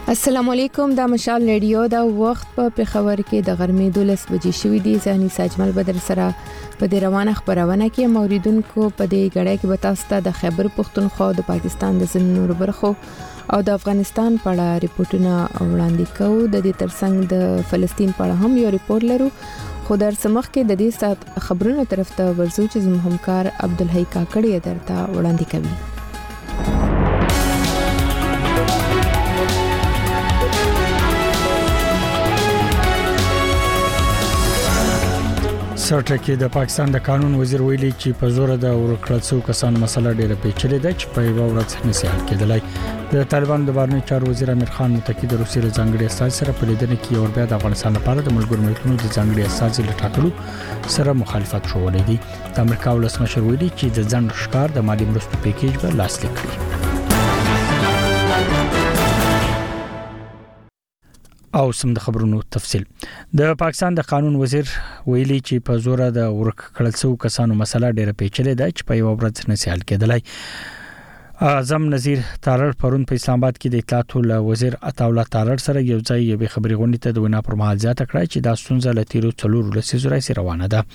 السلام علیکم د مشال ریډیو دا وخت په پېښور کې د غرمې 12 بجې شوې دي. ځاني ساجمل بدر سره په دې روانه خبرونه کې موریدونکو په دې غړې کې وتاسته د خیبر پختونخوا د پاکستان د ځینو برخو او د افغانستان په اړه ریپورتونه وړاندې کوو. د دې ترڅنګ د فلسطین په اړه هم یو ریپورت لرو، خو در سمخ کې د دې سات خبرونو طرف ته ورزو چې زموږ همکار عبدالحی کاکړی درته وړاندې کوي. سرټه کې د پاکستان د قانون وزیر ویلي چې په زور د ورکړل شو کسان مسله ډیره پیچلې ده چې په یو ورځ نشي حل کېدلای. د طالبان د بهرنی چارو وزیر امیر خان متکی د روسیې ځانګړي استاد سره په لیدنه کې اور بیا د افغانستان لپاره د ملګرو ملتونو د ځانګړي استاد لټاکلو سره مخالفت شوولې دي. د امریکا ولسمشر ویلي چې د ځنډ ښکار د مالی مرستو پیکیج به لاسلیک کړي. او سم د خبرونو تفصیل. د پاکستان د قانون وزیر ویلي چې په زور د ورکړل شو کسانو مسله ډیره پیچلې ده چې په یو ورځ نشي حل کېدلای. اعظم نذیر تارړ پرون په اسلام آباد کې د اطلاعات وزیر عطاالله تارړ سره یو ځای یو خبري غونډه ته د وینا پر مهال ځات کړای چې دا ستونزه لتیرو څلور لسیزو راځي روانه ده.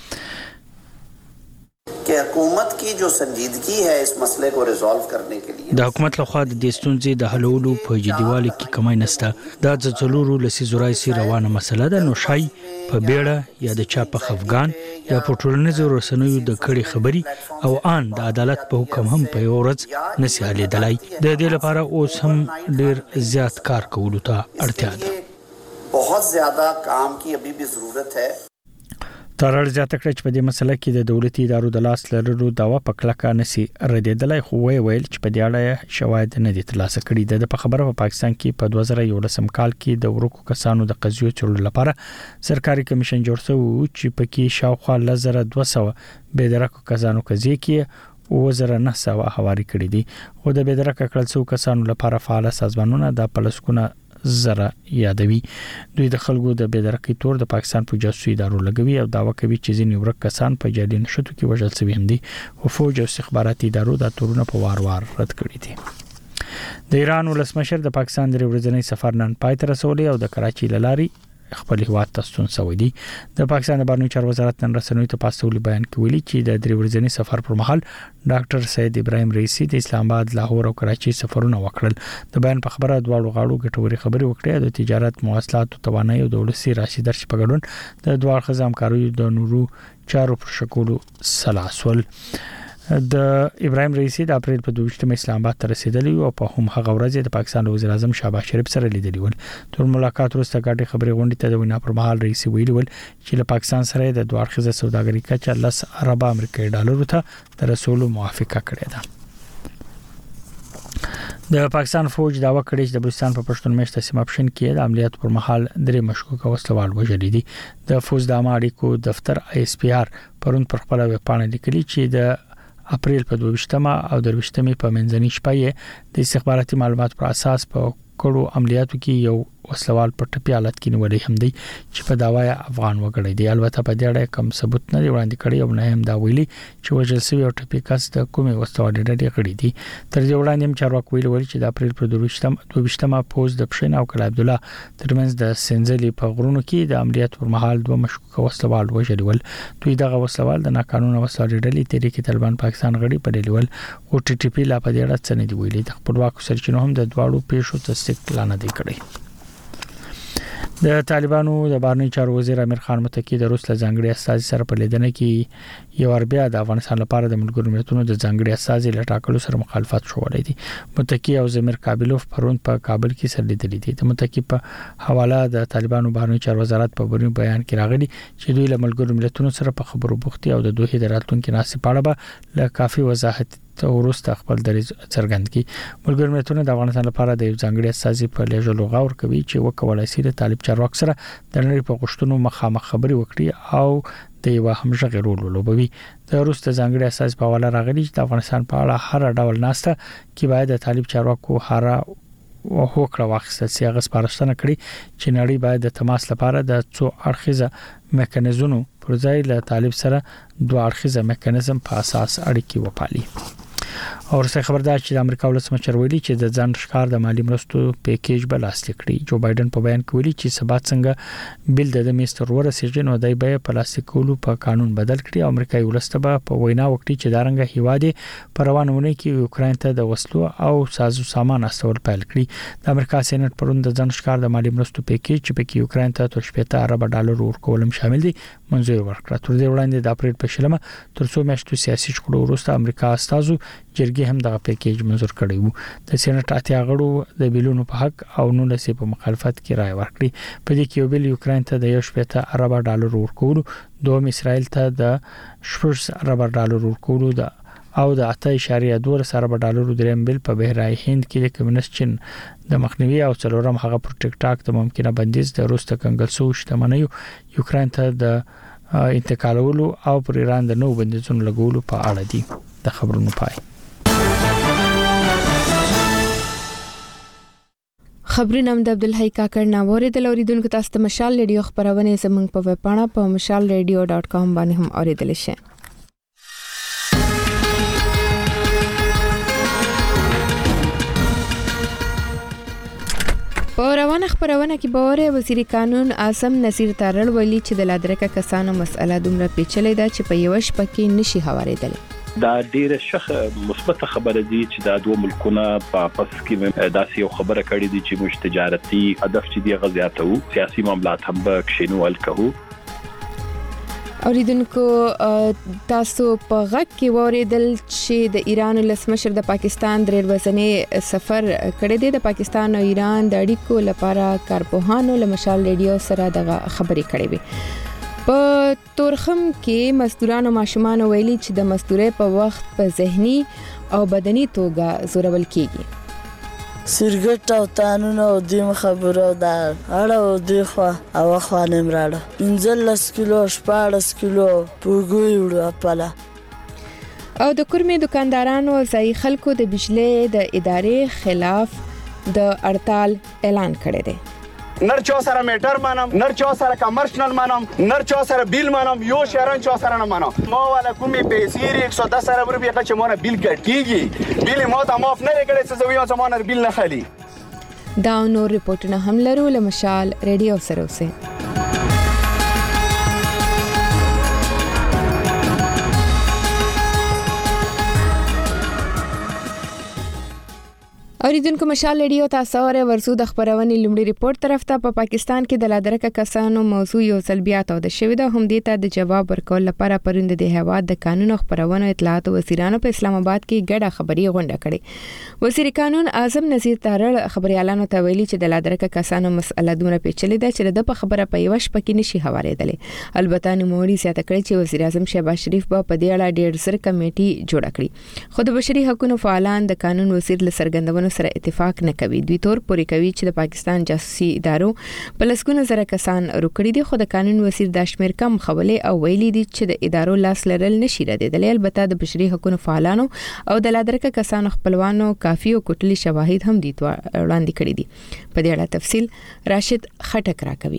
कि हुकूमत की जो संजीदगी है इस मसले को रिजॉल्व करने के लिए د حکومت لخوا د دې ستونزې د حلولو په جديوالي کې کمای نشته. دا د څلورو لسیزو راځي روانه مسله ده. نو شای په بیړه یا د چا په خفغان یا په ټولنیزو رسنیو د کړي خبري او ان د عدالت په حکم هم په یو ورځ نشي حل کېدلای. د دې لپاره اوس هم ډیر زیات کار کولو ته اړتیا ده. बहुत ज्यादा काम की अभी भी जरूरत है. ترړ زیاته کړ چې په دې مسله کې د دولتي ادارو د لاس لرلو داوا په کلکه نسی ردیدلای، خو ویل چې په دې اړه شواهد نه دي ترلاسه کړي. د خبره په پاکستان کې په 2011 کال کې د ورکو کسانو د قضیو چلولو لپاره سرکاري کمیشن جوړ شو چې پکې شاوخوا 1200 بېدرکو کسانو قضیې کې 2009 حواله کړې دي. خو د بېدرکه کړل شو کسانو لپاره فعال سازمانونه د پلسکونه زره یادوي. دوی د خلکو د بېدرکۍ تور د پاکستان په جاسوسي ادارو لګوي او داوا کوي چې ځینې ورک کسان په جالي نشټو کې وژل شوي هم دي. خو فوج او استخباراتي ادارو دا تورونه په وار رد کړي دي. د ایران ولسمشر د پاکستان د ورځنی سفر نن پای ته رسولي او د کراچي لاري خپل هیواد ته ستون شوی دی. د پاکستان د بهرنی چارو وزارت نن رسنیو ته پاسولي بیان کې ویلي چې د درې ورځنی سفر پر مهال ډاکټر سید ابراهیم رئیسی د اسلام آباد، لاهور او کراچي سفرونه وکړل. د بیان په خبره دواړو غاړو ګټوري خبري وکړې. د تجارت، مواصلات او توانایي او د ولسی راشي درش په ګډون د دوه خزم کاروي د نورو چارو پر شکولو سلاسل. د ابراهیم رئیسی د اپریل په 22 اسلام آباد ته رسیدلی او په هم هغه ورځ د پاکستان وزیر اعظم شهباز شریف سره لیدلی ول. تر ملاقات وروسته غاټي خبري غونډه ته د وینا پر مهال رئیسی ویلي ول چې له پاکستان سره د دوه اړخیزه سوداګرۍ کچه 10 ارب امریکایي ډالرو ته د رسولو موافقه کړې ده. د پاکستان فوج داوا کړی چې د بلوچستان په پښتون میشته سیمه پښین کې د عملیات پر مهال درې مشکوک وسلوال وژل دي. د فوج د اړیکو دفتر ISPR پرون پر خپل ویب پاڼه لیکلي چې د اپریل په 22 او 23 په منځنۍ شپه د استخباراتي معلومات پر اساس په کړو عملیاتو کې یو وسلوال په ټپي حالت کې نیولې هم دی چې په داوای افغان وګړي دی. البته په دې اړه کوم ثبوت نه دی وړاندې کړی او نه هم دا ویلي چې وژل شوی او ټپي کس د کومې وسلوال ډډې کړې دي. تر دې وړاندې هم چارواکي ویلي چې د اپریل په 22 پوز د پښین او کلا عبد الله ترمنځ د سنځلي په غرونو کې د عملیات پر مهال دوه مشکوک وسلوال وژل ول. دوی دغه وسلوال د ناقانونه وسلوال ډلې تحریک طالبان پاکستان غړي په ډلول او TTP لا په دې اړه څه نه دی ویلي. د خپلواکو سرچینو هم د دواړو پیښو تصدیق لانه دی کړی. د طالبانو د بهرنی چارو وزیر امیر خان متکی د روس له ځانګړي استازي سره په لیدنه کې یو اربیا د افغانستان لپاره د ملګرو ملتونو د ځانګړي استازي لټاکلو سره مخالفت شوولې دي. متکی او زمیر کابلوف پرون په کابل کې سره لیدلې دي. د متکی په حواله د طالبانو بهرنی چارو وزارت په بیان کې راغلي چې دوی له ملګرو ملتونو سره په خبرو بوختي او د دوه د راتلونکو ناسي پاړه به له کافي وضاحت ته ورسته خپل دریځ څرګند کړي. ملګرو ملتونو د افغانستان لپاره د یو ځانګړي استازي په لېږلو غوښتنه کوي چې وکولای شي د طالب چارواکو سره د نړۍ په غوښتنو مخامخ خبري وکړي او د یو همغږي رول ولوبوي. د روس د ځانګړي استازي په حواله راغلي چې د افغانستان په اړه هر ډول ناسته کې باید د طالب چارواکو هر او هوکړه واخیستل سي. هغه سپارښتنه کړې چې نړۍ باید د تماس لپاره د څو اړخیزه میکانیزمونو پر ځای له طالب سره دوه اړخیزه میکانیزم په اساس اړیکې وپالي. او څه خبردار چې د امریکا ولسمشر ویلي چې د ځان ښکار د مالی مرستو پیکیج بل لاسلیک کړي. جو بایدن په بیان کې ویلي چې سبا څنګه بل د مستر ورسېږي نو دای به پلاستیکولو په قانون بدل کړي. امریکایي ولسمشر په وینا وکړي چې دا رنګه هیواده پروانونه کې یوکرين ته د وسلو او سازو سامان استول پیل کړي. د امریکا سېنات پروند د ځان ښکار د مالی مرستو پیکیج چې په کې یوکرين ته 17 ارب ډالر ورکول شامل دي منځور ورکړه. تر دې وړاندې د اپریل په شلمه تر څو میاشتو سیاسي شخړو وروسته امریکا استازو جرګې هم د پیکیج منځور کړی وو. د سېنات اتیا غړو د بیلونو په حق او نو لسی په مخالفت کې رائے ورکړي. په دې کې یو بل یوکرين ته د 17 ارب ډالر ورکول، دوم اسرائیل ته د 14 ارب ډالر ورکول او د 8.2 ارب ډالر دریم بل په بحرای هند کې د کمیونست چین د مخنیوي او څلورم هغه پر ټیک ټاک د ممکنه بندیز د روسته کنګل سو شتمنیو یوکرين ته د انتقالولو او پر ایران د نو بندیزونو لګولو په اړه دي. د خبرونو پای. خبرونه د عبدالحی کاکړ ناوړه د لوریدونکو تاسو ته مشال ریډیو خبرونه زموږ په ویب پاڼه په mashalradio.com باندې هم اوریدل شي. په روانه خبرونه کې باور وزیر قانون اعظم نصیر تارړ ویلي چې د لادرکه کسانو مسله دومره پیچلې ده چې په یو شپه کې نشي هواریدل. دا ډیره شخه مثبت خبره دي چې دا دوه ملکونه په پس کې داسې یو خبره کړې دي چې موږ تجارتي هدف چې دی غزياتو سیاسي معاملات هم بکښینو الکهو. اوریدونکو تاسو په غږ کې وریدل چې د ایران لسمشر د پاکستان درې ورځې سفر کړی دی. د پاکستان او ایران د اړیکو لپاره کارپوهانو له مشال ریډیو سره د خبرې کړې وي. په تورخم کې مزدوران او ماشومان ویلي چې د مزدورۍ په وخت په ذهني او بدني توګه زورول کیږي. سرګټ او تانونه او دیم خبرو دا اړه او دی خو او خو نمراړه 15 کیلو 14 کیلو پوګوي وړه پاله. او د کورمې دکاندارانو او ځای خلکو د بجلی د ادارې خلاف د هړتال اعلان کړی دی. نر چا سره میټر مانم، نر چا سره کمرشنل مانم، نر چا سره بیل مانم، یو شهرن چا سره نه مانم. ما والا کومي پیسې 110 روپیه چې مونږه بیل کټ کیږي، بیل ما ته معاف نه کړي چې زوی ما زمانه بیل نه خالي. دا نور ریپورتونه هم لرو له مشال ریډیو سره اوسه. اوریدونکو مشال ریډیو تاسو اوره ورسو د خبرونې لومړی ریپورت طرف ته. په پاکستان کې د لادرکه کسانو موضوع یو سلبیات او د شوی د هم دیته د جواب ورکول لپاره پروند د هواد د قانون او خبرونو اطلاعات وزیرانو په اسلام آباد کې ګډه خبري غونډه کړې. وزیر قانون اعظم نصیر تارړ خبريالانو ته ویلي چې د لادرکه کسانو مسله دومره پیچلې ده چې د خبره په یو شپه کې نشي هواریدل. البته نوموړي زیاته کړې چې وزیر اعظم شهباز شریف په دې اړه ډېر سر کمیټي جوړ کړي. خو د بشري حقوقو فعالان د قانون وزیر له سرګندونو سره اتفاق نه کوي. دوی تور پورې کوي چې د پاکستان جاسوسي ادارو په لسګونه زره کسان روکړي دي. خو د قانون وزیر د شمیر کم خولې او ویلي دي چې د ادارو لاس لرل نشي ردیدل. البته د بشري حقوقو فعالانو او د لادرکه کسانو خپلوانو کافي او کټلي شواهد هم دي وړاندې کړي دي. په دې اړه تفصیل راشد خټک راکوي.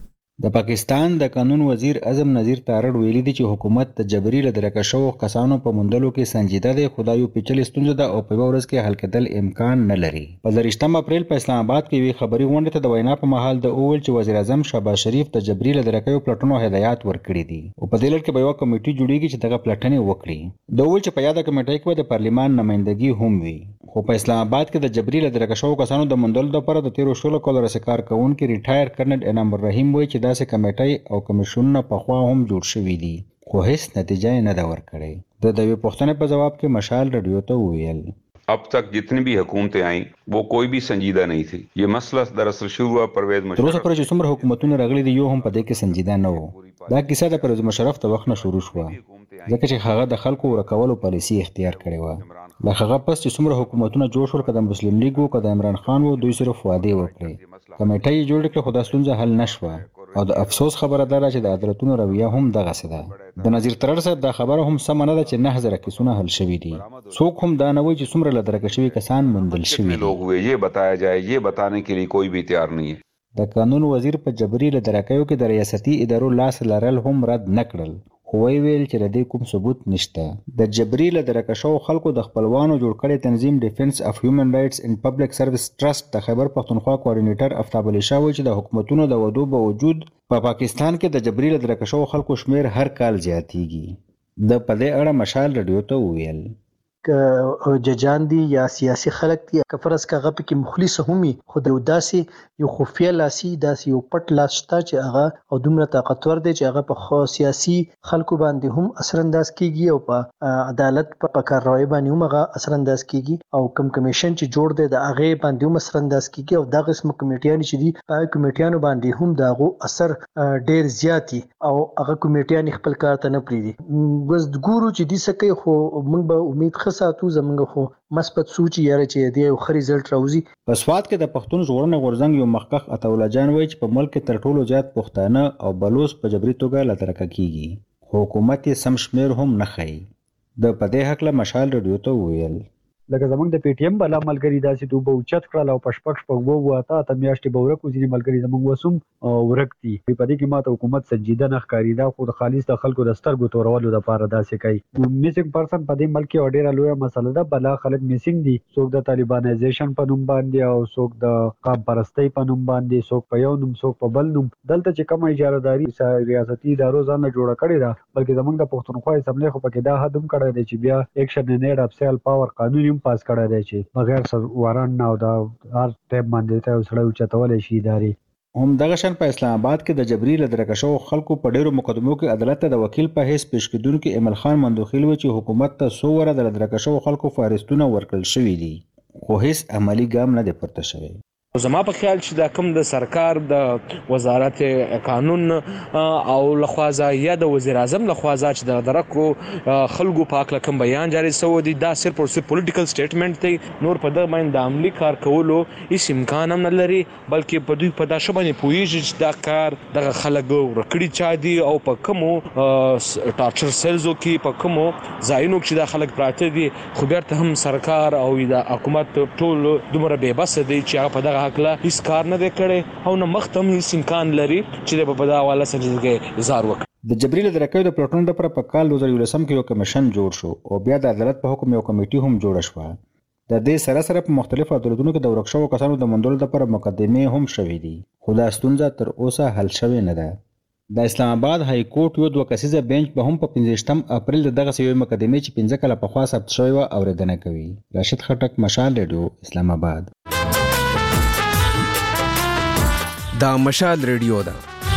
د پاکستان د قانون وزیر اعظم نصیر تارړ ویلي دي چې حکومت د جبري لدرکه شو کسانو په مندلو کې سنجیده دی. خدایو پیچلې ستونزه ده او په ورځ کې حل کېدل امکان نه لري. په 28 اپریل په اسلام آباد کې وی خبري غونډه ته د وینا په محل د اول چې وزیر اعظم شهباز شریف د جبري لدرکه پلټونو هدایت ورکړي دي او په دې لړ کې به یو کمیټي جوړیږي چې دغه پلټنې وکړي. د اول چې په یاده کمیټې کې د پارلیمان نمائندګي هم وي. خو په اسلام آباد کې د جبري لدرکه شو کسانو د مندل لپاره د 13 کال رسکار کوونکي ریټایر کرنل انعام الرحیم وایي چې داسې کمیټې او کمیشنونه په خوا هم جوړ شوي دي خو هیڅ نتیجه نه ده ورکړې. د دوی پوښتنې په جواب کې مشال ریډیو ته ویل अब तक जितनी भी हुकूमतें आई वो कोई भी संजीदा नहीं थी. ये मसला दरअसल शुरू हुआ परवेज मुशर्रफ. تر اوسه پورې چې څومره حکومتونه راغلي دي یو هم په دې کې سنجیده نه وو. دا کیسه د پرویز مشرف ته وخت نه شروع شوه ځکه چې هغه د خلکو ورکولو پالیسي اختیار کړې و. له هغه پس چې څومره حکومتونه جوړ شول کده مسلم لیگ او کده عمران خان وو دوی صرف وعده وکړي. کمیټه یې جوړ کړه خو دا ستونزه حل نشوه او د افسوس خبره ده چې د عدالتونو رویه هم دغه څه ده. د نظیر ترړ صاحب دا خبره هم سم نه ده چې 9000 کیسونه حل شوي دي. څوک هم دا نه وایي چې څومره لدرکه شوي کسان مندل شوي लोग हुए ये बताया जाए ये बताने के लिए कोई भी तैयार नहीं है. د قانون وزیر په جبري لدرکهو کې د ریاستي ادارو لاس لرل هم رد نکړل خو ویل چې لدې کوم ثبوت نشته. د جبري له درکه شو خلکو د خپلوانو جوړ کړي تنظیم ډیفنس اف هیومن رائټس ان پبلک سرویس ټرست د خیبر پختونخوا کوارډینیټر افتاب علي شاه وایي چې د حکومتونو د ودو باوجود په پاکستان کې د جبري له درکه شو خلکو شمیر هر کال زیاتیږي. د په دې اړه مشال رادیو ته وویل ججان دي یا سیاسي خلک دي که فرض کغه پکې مخلص همي خو د داسې یو خفیه لاسي داسې یو پټ لاس شته چې هغه او دومره طاقتور دی چې هغه په سیاسي خلکو باندې هم اثر انداز کیږي او په عدالت په کارروایي باندې هم هغه اثر انداز کیږي او کوم کمیشن چې جوړ دی د هغه باندې هم اثر انداز کیږي او دا قسم کمیټیان چې دي په کمیټیانو باندې هم داغو اثر ډیر زیاتی او هغه کمیټیان خپل کار ته نه پریدي. بس ګورو چې دې سکه خو موږ به امید ساتو زمونږ خو مثبت سوچ یاره چې دی یو ښه رزلټ راوځي. په سواد کې د پښتون ژغورنې غورځنګ یو مخکخ عطاالله جان وایي چې په ملک کې تر ټولو زیات پښتانه او بلوچ په جبري توګه له ترکه کیږي. حکومت یې سم شمیر هم نه ښیي. د په دې هکله مشال رادیو ته وویل لکه زمونږ د پی ټی ایم بل ملګری داسې دوه اوچت کړل او پشپک په وو ته میاشتې به ورکو ځینې ملګری زمونږ وسوم ورکتي په دې کې ماته حکومت سنجیده نه ښکاری دا خو د خالص د خلکو د سترګو تورولو لپاره داسې کوي. میسنګ پرسن په دې ملک کې ډیره لویه مسله ده. بلا خلک میسنګ دي څوک د طالبانایزیشن په نوم باندې او څوک د قام پرستی په نوم باندې څوک په یو نوم څوک په بل نوم. دلته چې کوم اجارهداري ریاستي ادارو ځان جوړه کړې ده بلکې زمونږ د پښتونخوا اسمبلی خو پکې دا حدم کړی دی چې بیا ایکشن نیډ اف سیل پاور قانون هم پاس کړی دی چې بغیر وارن او دا هر ټیپ باندې ته سړی چتول شي اداري. هم دغه شان په اسلام آباد کې د جبري له درکه شو خلکو په ډیرو مقدمو کې عدالت ته د وکیل په حیث پیش کیدونکو ایمل خان مندوخیل و چې حکومت ته سو وره د درکه شو خلکو فارستونه ورکړل شوی دي خو هیڅ عملی ګام نه دی پورته شوی. زما په خیال چې دا کوم د سرکار د وزارت قانون او لخوازه یا د وزیر اعظم لخوازه چې د درکو خلکو پاک لکم بیان جاری سو دي دا صرف او صرف پولیټیکل سټیټمنټ دی نور په دغه باندې د عملی کار کولو هیڅ امکان هم نه لري بلکې په دوی په دا شبانه پویږي چې دا کار دغه خلک ورکړي چا دي او په کومو ټارچر سیلزو کې په کومو ځایونو کې دا خلک پراته دي خو بیرته هم سرکار او د حکومت ټول دومره بے بس دي چې هغه په دغه حق لا هیڅ کار نه کړي او نه مختم هیڅ امکان لري چې په دغه حواله سره اظهار وکړي. د جبري له درکې د پروتون لپاره په کال 2013 کې یو کمیشن جوړ شو او بیا د عدالت په حکم یو کمیټي هم جوړه شو. د دې سره سره په مختلفو عدالتونو کې د ورکشو کسانو د منډول لپاره مقدمه هم شوې دي خو دا ستونزه تر اوسه حل شوې نه ده. د اسلام آباد های کورټ یو دوه کسیزه بنچ به هم په 15 اپریل دغه سوي مقدمه چې 15 کاله په خوا ثبت شوی و اوریدنه کوي. راشد خټک مشال رادیو اسلام آباد. دا مشال رادیو ده.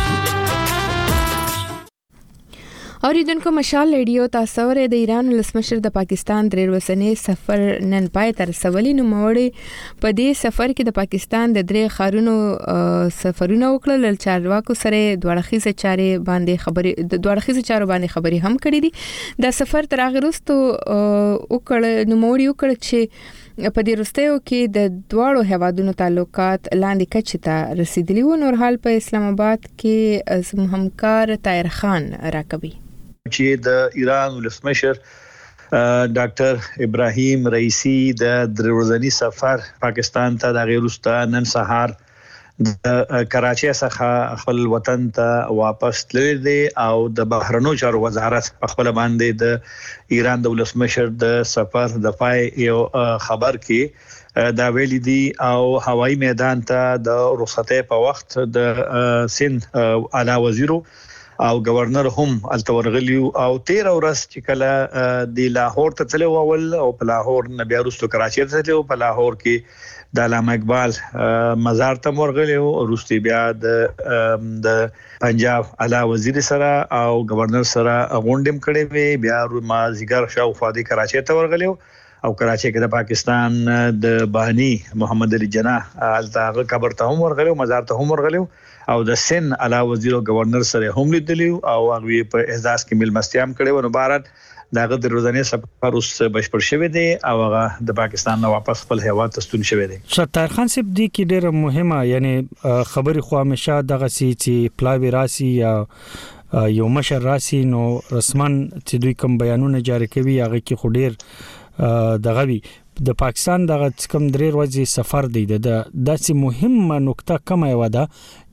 اوریدونکو مشال رادیو تاسو ورې د ایران ولسمشر د پاکستان درې ورځې سفر نن پای تر سوالي نو موړي په دې سفر کې د پاکستان د درې خارونو سفرونه وکړل چارواکو سره دوړخیزه چارې باندې خبري هم کړې دي. دا سفر تر هغه وروسته وکړ نو موړي وکړ چې په دې وروستیو کې د دواړو هیوادونو تعلقات لاندې کچې ته رسیدلي و. نور حال په اسلام آباد کې زموږ همکار طاهر خان راکوي چې د ایران ولسمشر ډاکټر ابراهیم رئیسی د درورزنی سفر پاکستان ته د غیرستا نن سهار د کراچۍ څخه خپل وطن ته واپس تللی دی او د بهرنیو چارو وزارت په خپل باندې د ایران د ولسمشر د سفر د پای یو خبر کې دا ویلي دي او هوایي میدان ته د رخصتۍ په وخت د سند اعلی وزیرو او گورنر هم التورغلیو او 13 ورځ چې کله د لاهور ته تلو اول او په لاهور نه بیا وروسته کراچۍ ته تلو په لاهور کې د علامه اقبال مزار ته ورغلیو وروسته بیا د پنجاب اعلی وزیر سره او گورنر سره غونډم کړي وي بیا ما زیګر شاوخوا د کراچۍ ته ورغلیو او کراچۍ کې د پاکستان د بهنی محمد علي جناح التاغه قبر ته هم ورغلیو مزار ته هم ورغلیو او د سن اعلی وزیر او گورنر سره هم لیدلیو او هغه په اعزاز کې ملمستیا هم کړي و. نو بهرحال داغه د روزانه سفر اوس بشپړ شوی دی او هغه د پاکستان نه واپس خپل هیواد ته ستون شوی دی. ستار خان صاحب دی کې ډیره مهمه یعنی خبري خو همیشه دغه سي چې پلاوی راسي یا یو مشر راسي نو رسمن چې دوی کوم بیانونه جاری کوي هغه کې خو ډیر دغه وی د پاکستان دغه کوم درې ورځې سفر دی د داسې مهمه نقطه کومه و ده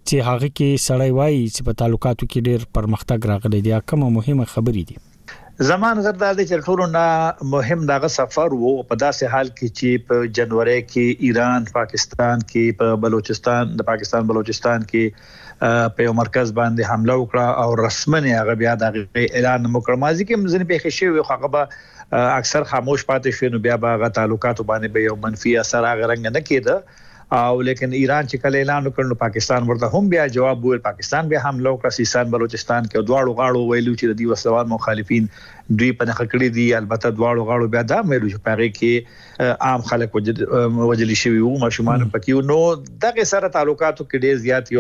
چې هغه کې سړی وایي چې په تعلقاتو کې ډېر پرمختګ راغلی دی، کومه مهمه خبرې دي؟ زمان غردار دي چې ټولو نه مهم دغه سفر وو په داسې حال کې چې په جنوري کې ایران پاکستان کې په بلوچستان د پاکستان بلوچستان کې په یو مرکز باندې حمله وکړه او رسمن هغه بیا د اعلان وکړ. مازی کې مزنه په خښي وي هغه به اکثر خاموش پاتې شي، نو بیا به تعلقات باندې به یو منفي اثر هغه رنګ نه کېده. او لیکن ایران چې کله اعلان وکړ نو پاکستان ورته هم بیا جواب ویل. پاکستان بیا حمله وکړه سیستان بلوچستان کې، دواړو غاړو ویلو چې د دې وسوال مخالفین دوی په نخ کړی دي. البته دواړو غاړو بیا دا ویلو چې پاره کې عام خلک وجلی شوی وو، ماشومان پکې نو دغه سره تعلقاتو کې ډیر زیات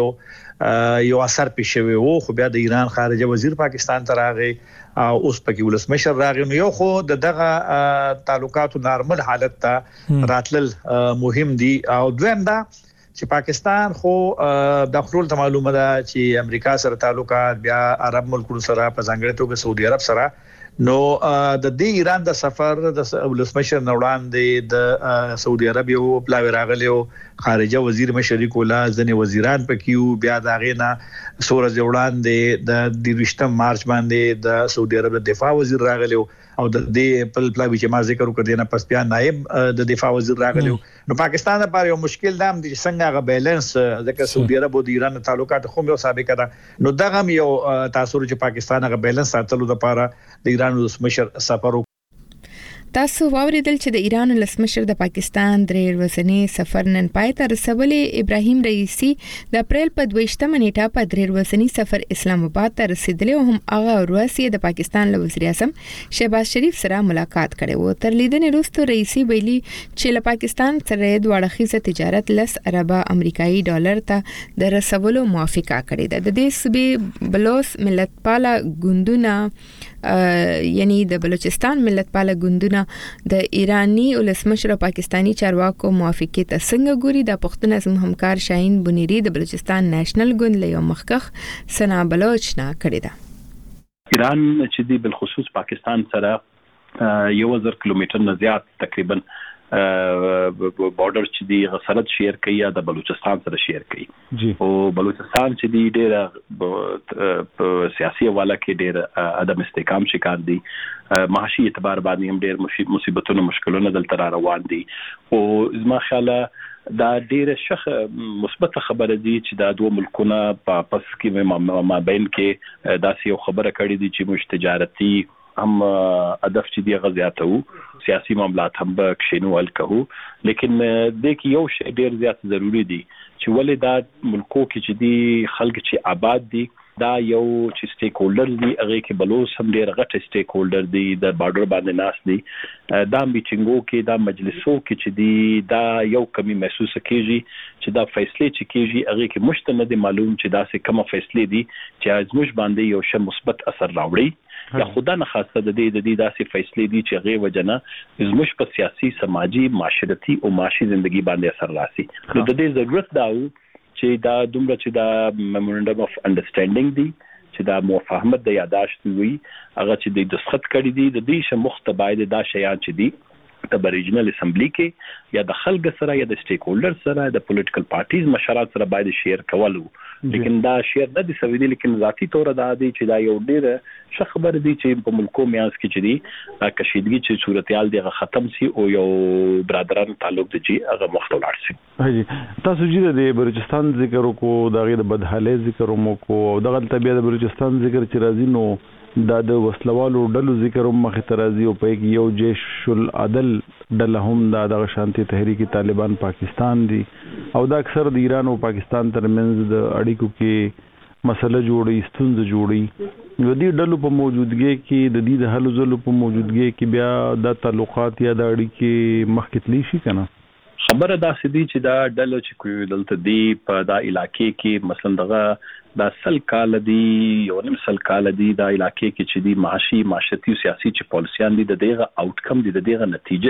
یو اثر پېښوي وو. خو بیا د ایران خارجه وزیر پاکستان ته راغی او اوس پکې ولسمشر راغی، نو یو خو دغه تعلقاتو نارمل حالت ته راتلل مهم دي. او دویم دا چې پاکستان خو د خپل ته معلومه ده چې امریکا سره تعلقات، بیا عرب ملکونو سره په ځانګړي توګه سعودي عرب سره، نو د دې ایران د سفر د ولسمشر وړاندې د سعودي عرب یو پلاوی راغلی او خارجه وزیر مشرک ولا ځنې وزیران پکې، بیا دا غینا سورج وړاندې د 23 مارچ باندې د سعودي عرب د دفاع وزیر راغلی او د دې پلاوی چې ما ذکر وکړ نه پس بیا نائب د دفاع وزیر راغلی. نو پاکستان لپاره یو مشکل دام دي چې څنګه غو بیلانس ځکه سعودي عرب او د ایران تعلقات خو یو سابقه ده، نو دغه یو تاثیر چې پاکستان غو بیلانس ساتلو لپاره د ایران ولسمشر سفر. تاسو واوریدل چې د ایران ولسمشر د پاکستان درې ورځنی سفر نن پای ته رسولې. ابراهیم رئیسی د اپریل په 22 نیټه په درې ورځنی سفر اسلام آباد ته رسیدلی او هم هغه ورځ د پاکستان له وزیر اعظم شهباز شریف سره ملاقات کړي وو. تر لیدنې وروسته رئیسی ویلي چې له پاکستان سره د وړاندیز تجارت 10 ارب امریکایي ډالر ته د رسولو موافقه کړې ده. د دې صوبې بلوچ ملتپاله ګوندونه یعنی د بلوچستان ملتپاله ګوندونه د ایرانی ولسمشر او پاکستانی چارواکو موافقه ته څنګه ګوري؟ د پښتون ازم همکار شاهین بنيري د بلوچستان نېشنل ګوند له یو مخکخ سنا بلوچ نه کړی ده. ایران چې دی بل خصوص پاکستان سره 1000 کیلومتر نه زیات تقریبا بارډر چې دی غسرت شیر کوي یا د بلوچستان سره شیر کوي او بلوچستان چې دی ډېر په سیاسي حواله کې ډېر عدم استحکام شکار دي، معاشي اعتبار باندې هم ډېر مصیبتونو مشکلونه دلته روان دي او زما خیاله دا ډېر مثبت خبره دي چې دا دوه ملکونه په پس کې مابین کې داسې یو خبره کړې دي چې موږ تجارتي هم هدف چې دی غزياتو سیاسي معاملات هم به کښینو الکو، لیکن د کې یو شی ډېر زیات ضروری دی چې ولې دا ملکو کې چې دی خلک چې آباد دي دا یو چې سټیک هولډر دي، هغه کې بلوچ هم ډېر غټ سټیک هولډر دي د بارډر باندې ناس دي. دا میټینګو کې دا مجلسو کې چې دی دا یو کمی محسوس کیږي چې دا فیصله چې کیږي هغه کې مشته نه دي معلوم چې دا څه کومه فیصله دي چې ازموش باندې یو شی مثبت اثر راوړي یا خدا نه خاصه د دې داسې فیصله دي چې هغه وجنه زموږ په سیاسي سماجی معاشرتي او معاشي ژوندۍ باندې اثر راسي. نو د دې ضرورت دا چې دا دومره چې دا میمورندم اف انډرستانډینګ دی چې دا مفاهمت د یاداشت وي هغه چې د دستخط کړي دي د دې شمخته باید دا شیان چې دي د ریجنل اسمبلی کې یا د خلک سره یا د سټیک هولډر سره د پولیټیکل پارټیز مشرات سره باید شیر کولو، لیکن دا شیر نه دي سوي دي. لیکن ذاتی تور دا دي چې دا یو ډېر خبر دي چې په ملکو میانس کې چې دي کشیدګي چې صورتحال دی ختم سي او یو برادرانو تعلق دي چې هغه مختلف شي. هاجي تاسو چې د بلوچستان ذکر وکړو دا غیر بدحالي ذکر وکړو او دغه طبيعت د بلوچستان ذکر چې راځي نو دا د وسلوالو ډلو ذکر هم مخ ته راځي او په کې یو جيش العدل ډله هم د شانتي تحریک طالبان پاکستان دي او دا اکثر د ایران او پاکستان ترمنځ د اړیکو کې مسله جوړي ستونزه جوړي. د دې ډلو په موجودګۍ کې د دې د حل زلو په موجودګۍ کې بیا د تعلقات یا د اړیکې مخکتلی شي کنه. خبره دا سدي چې دا ډلو چې کوي دلته دی په دا علاقې کې مثلا دغه دا سل کال دی یو نیم سل کال دی دا علاقې کې چې دی معاشي معاشرتي سیاسي چې پالیسيان دي د دغه آوټکم دي د دغه نتیجه دي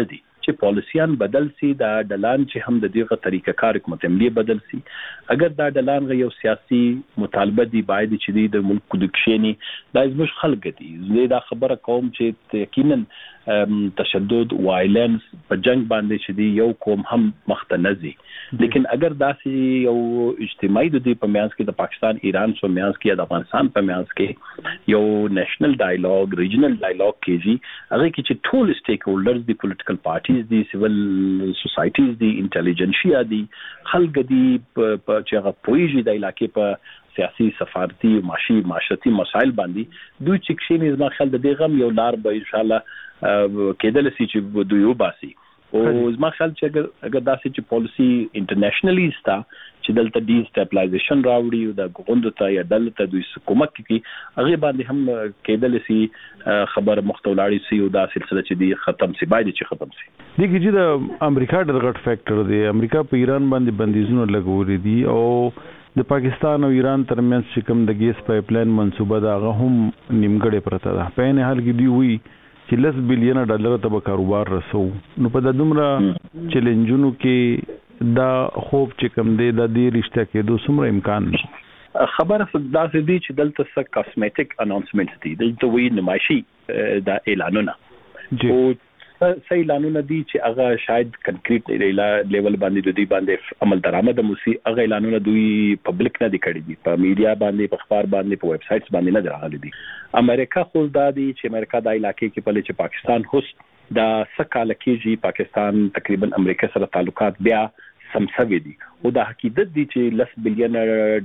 چې پالیسيان بدل سي دا ډلان چې هم د دغه طریقه کار حکومت عملی بدل سي اگر دا ډلان یو سیاسي مطالبه دي باید چې د ملک د کښینی دا زموږ خلک دي زه دا خبره کوم چې یقینا تشدد وایلنس په جنگ باندې چې دی یو قوم هم مختنزي لیکن اگر داسې یو اجتماعي د دې په میانس کې د پاکستان ایران سو میانس کې د افغانستان په میانس کې یو نېشنل ډایالوګ ریجنل ډایالوګ کېږي هغه کې چې ټول سټیک هولډرز دي پولیټیکل پارټیز دي سیول سوسایټیز دي انټيليجنشیا دي خلک دي چې هغه پويږي د علاقې په سیاسي سفارتي معاشرتي مسایل باندې دوی چې کښینې زما خیال د دې غم یو لار به ان شاء الله کېدل سي چې دوی وباسي او زما خیال چې اگر داسې چې پالیسي انټرنیشنلی ستا چې دلته ډی سټابلایزیشن راوړي د غوندو ته یا دلته دوی کومک کوي هغه باندې هم کېدل سي خبر مختولاړي سي او دا سلسله چې دی ختم سي باید چې ختم سي دغه چې د امریکا ډېر غټ فیکٹر دی امریکا په ایران باندې بندیزونه لګولې دي او د پاکستان او ایران ترمنځ چې کوم د ګیس پایپلاین منصوبه دا هم نیمګړې پرته ده په نه حال کې دی وی چې $10 بلین ته به کاروبار رسو نو په د دومره چیلنجونو کې دا خوب چې کوم دی د دې رښتیا کېدو څومره امکان نشي خبره داسې دي چې دلته څه کاسمیټک اناونسمنټ دي دلته وی نمایشي دا اعلانونه او څه اعلانونه دي چې هغه شاید کنکریټ لیول باندې د دې باندې عمل درآمد موسی هغه اعلانونه دوی پبلک نه دي کړی دي په میډیا باندې په اخبار باندې په ویب سایټس باندې نه راغلي دي امریکا خو دا دي چې امریکا د علاقې کې په چې پاکستان هوس دا سکهاله کېږي پاکستان تقریبا امریکا سره تعلقات بیا سمسوي دي او دا حقیقت دي چې $10 بلین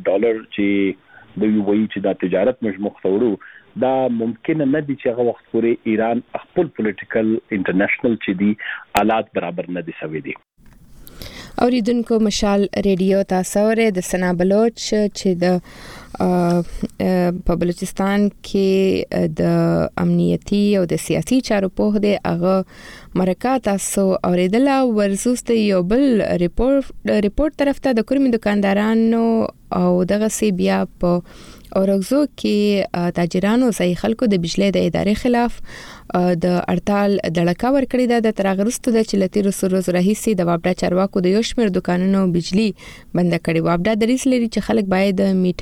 چې دوی وایي چې دا تجارت موږ مختورو دا ممکن نه دي چې هغه وخت پورې ایران خپل پولیټیکل انټرنیشنل چې دي حالات برابر نه دي سوي دي اوریدونکو مشال ریډیو تاسو ورې د سنا بلوچ چې د په بلوچستان کې د امنیتي او د سیاسي چارو په هده هغه مرکه تاسو اوریدل ورسوست یو بل ریپورت طرف ته د کومې دکاندارانو او دغه سی بیا په اورغزو کې تاجرانو ځای خلکو د بجلی د ادارې خلاف د هړتال دړکا ورکړې ده ترغرستو د چلتی روز راهیسي د وابډا چارواکو د یو شمېر دکانونو بجلی بند کړي وابډا دریس لري چې خلک باید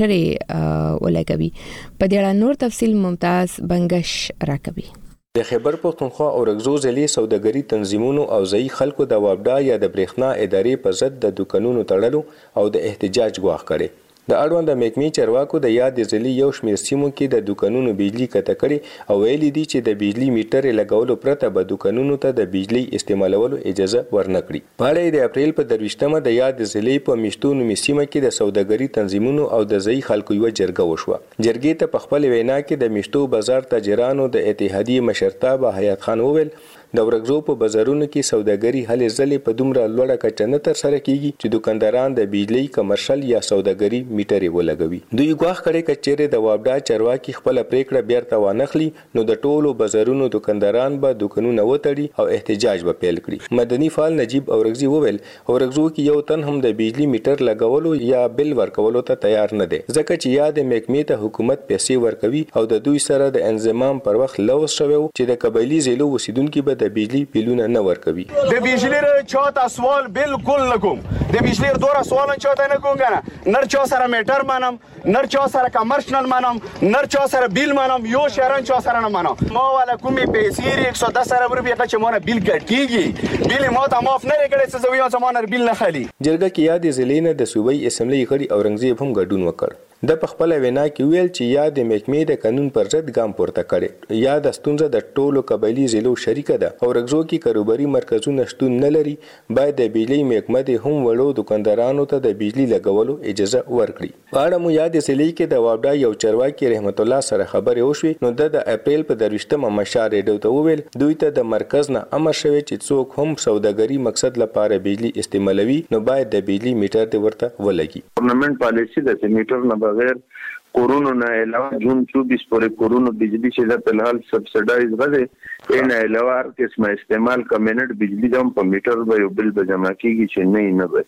میټرې ولګوي په دې اړه نور تفصیل ممتاز بنگش راکوي د خیبر پختونخوا اورغزو ضلعي سوداګري تنظیمونو او ځای خلکو د وابډا یا د برېښنا ادارې په ضد د دکانونو تړلو او د احتجاج غواخ کړي د اړوند د محکمې چارواکو د یاد ضلعي یو شمېر سیمو کې د دکانونو بجلی کته کړي او ویلي دي چې د بجلی میټر لګولو پرته به دکانونو ته د بجلی استعمالولو اجازه ورنکړي په اړه د اپریل په 23مه د یاد ضلعي په میشتونو سیمه کې د سوداګري تنظیمونو او د ځای خلکو یو جرګه وشوه جرګې ته په خپل وینا کې د میشتو بازار تاجرانو د اتحادیې مشرتابه حیات خان وویل د ورغزو په بازارونو کې سوداګري هلې ځلې په دومره لوړه کچه نه تر سره کیږي چې دکانداران د بجلی کمرشل یا سوداګري میټرې ولګوي دوی غواخ کړي کچېره د وابډا چرواکي خپل پریکړه بیرته وانخلي نو د ټولو بازارونو دکانداران به دکانونه وتړي او احتجاج به پیل کړي مدني فعال نجیب اورغزي وویل اورغزو کې یو تن هم د بجلی میټر لګولو یا بل ورکولو ته تیار نه دی ځکه چې یاد محکمې ته حکومت پیسې ورکوي او د دوی سره د انضمام پر وخت لوس شوی چې د قبایلی ضلعو اوسیدونکو به د بجلی بیلونه نه ورکوي د بجلی چاته سوال بالکل نکوم د بجلی دوره سوال چاته نکوم کنه نر چا سره میټر مانم نر چا سره کمرشنل مانم نر چا سره بیل مانم یو شهرن چا سره نه مانم ما والا کومي پیسې 110 روپیه چې مونږ بیل کټ کیږي بیل ما ته معاف نه کړي څه زویو سمانر بیل نه خالي جرګه کې یاد زلینه د صوبایي اسمبلی غړي اورنګزیب هم ګډون وکړ د پخپل وینا کې ویل چې یاد محکمې د قانون پر ضد ګام پورته کړي یاد ستونزه د ټولو قبایلی ضلعو شریکه ده او رغزو کې کاروباري مرکزونه شتون نه لري باید د بجلی محکمه د هم وړو دکاندارانو ته د بجلی لګولو اجازه ورکړي په اړه مو یاد ضلعي کې د وابډا یو چرواکي رحمت الله سره خبرې وشوې نو د اپریل په 23مه مشار ریډیو ته وویل دوی ته د مرکز نه امر شوی چې څوک هم سوداګري مقصد لپاره بجلی استعمالوي نو باید د بجلی میټر د ورته ولګي گورنمنٹ پالیسی د میټر نه بغیر کورونا نه علاوه جون 24 پورې کورونا بجلی چې په الحال سبسیډایز غږی ان علاوه هر قسمه استعمال کمنټ بجلی هم په میټر به یو بل به جمع کیږي چې نه وي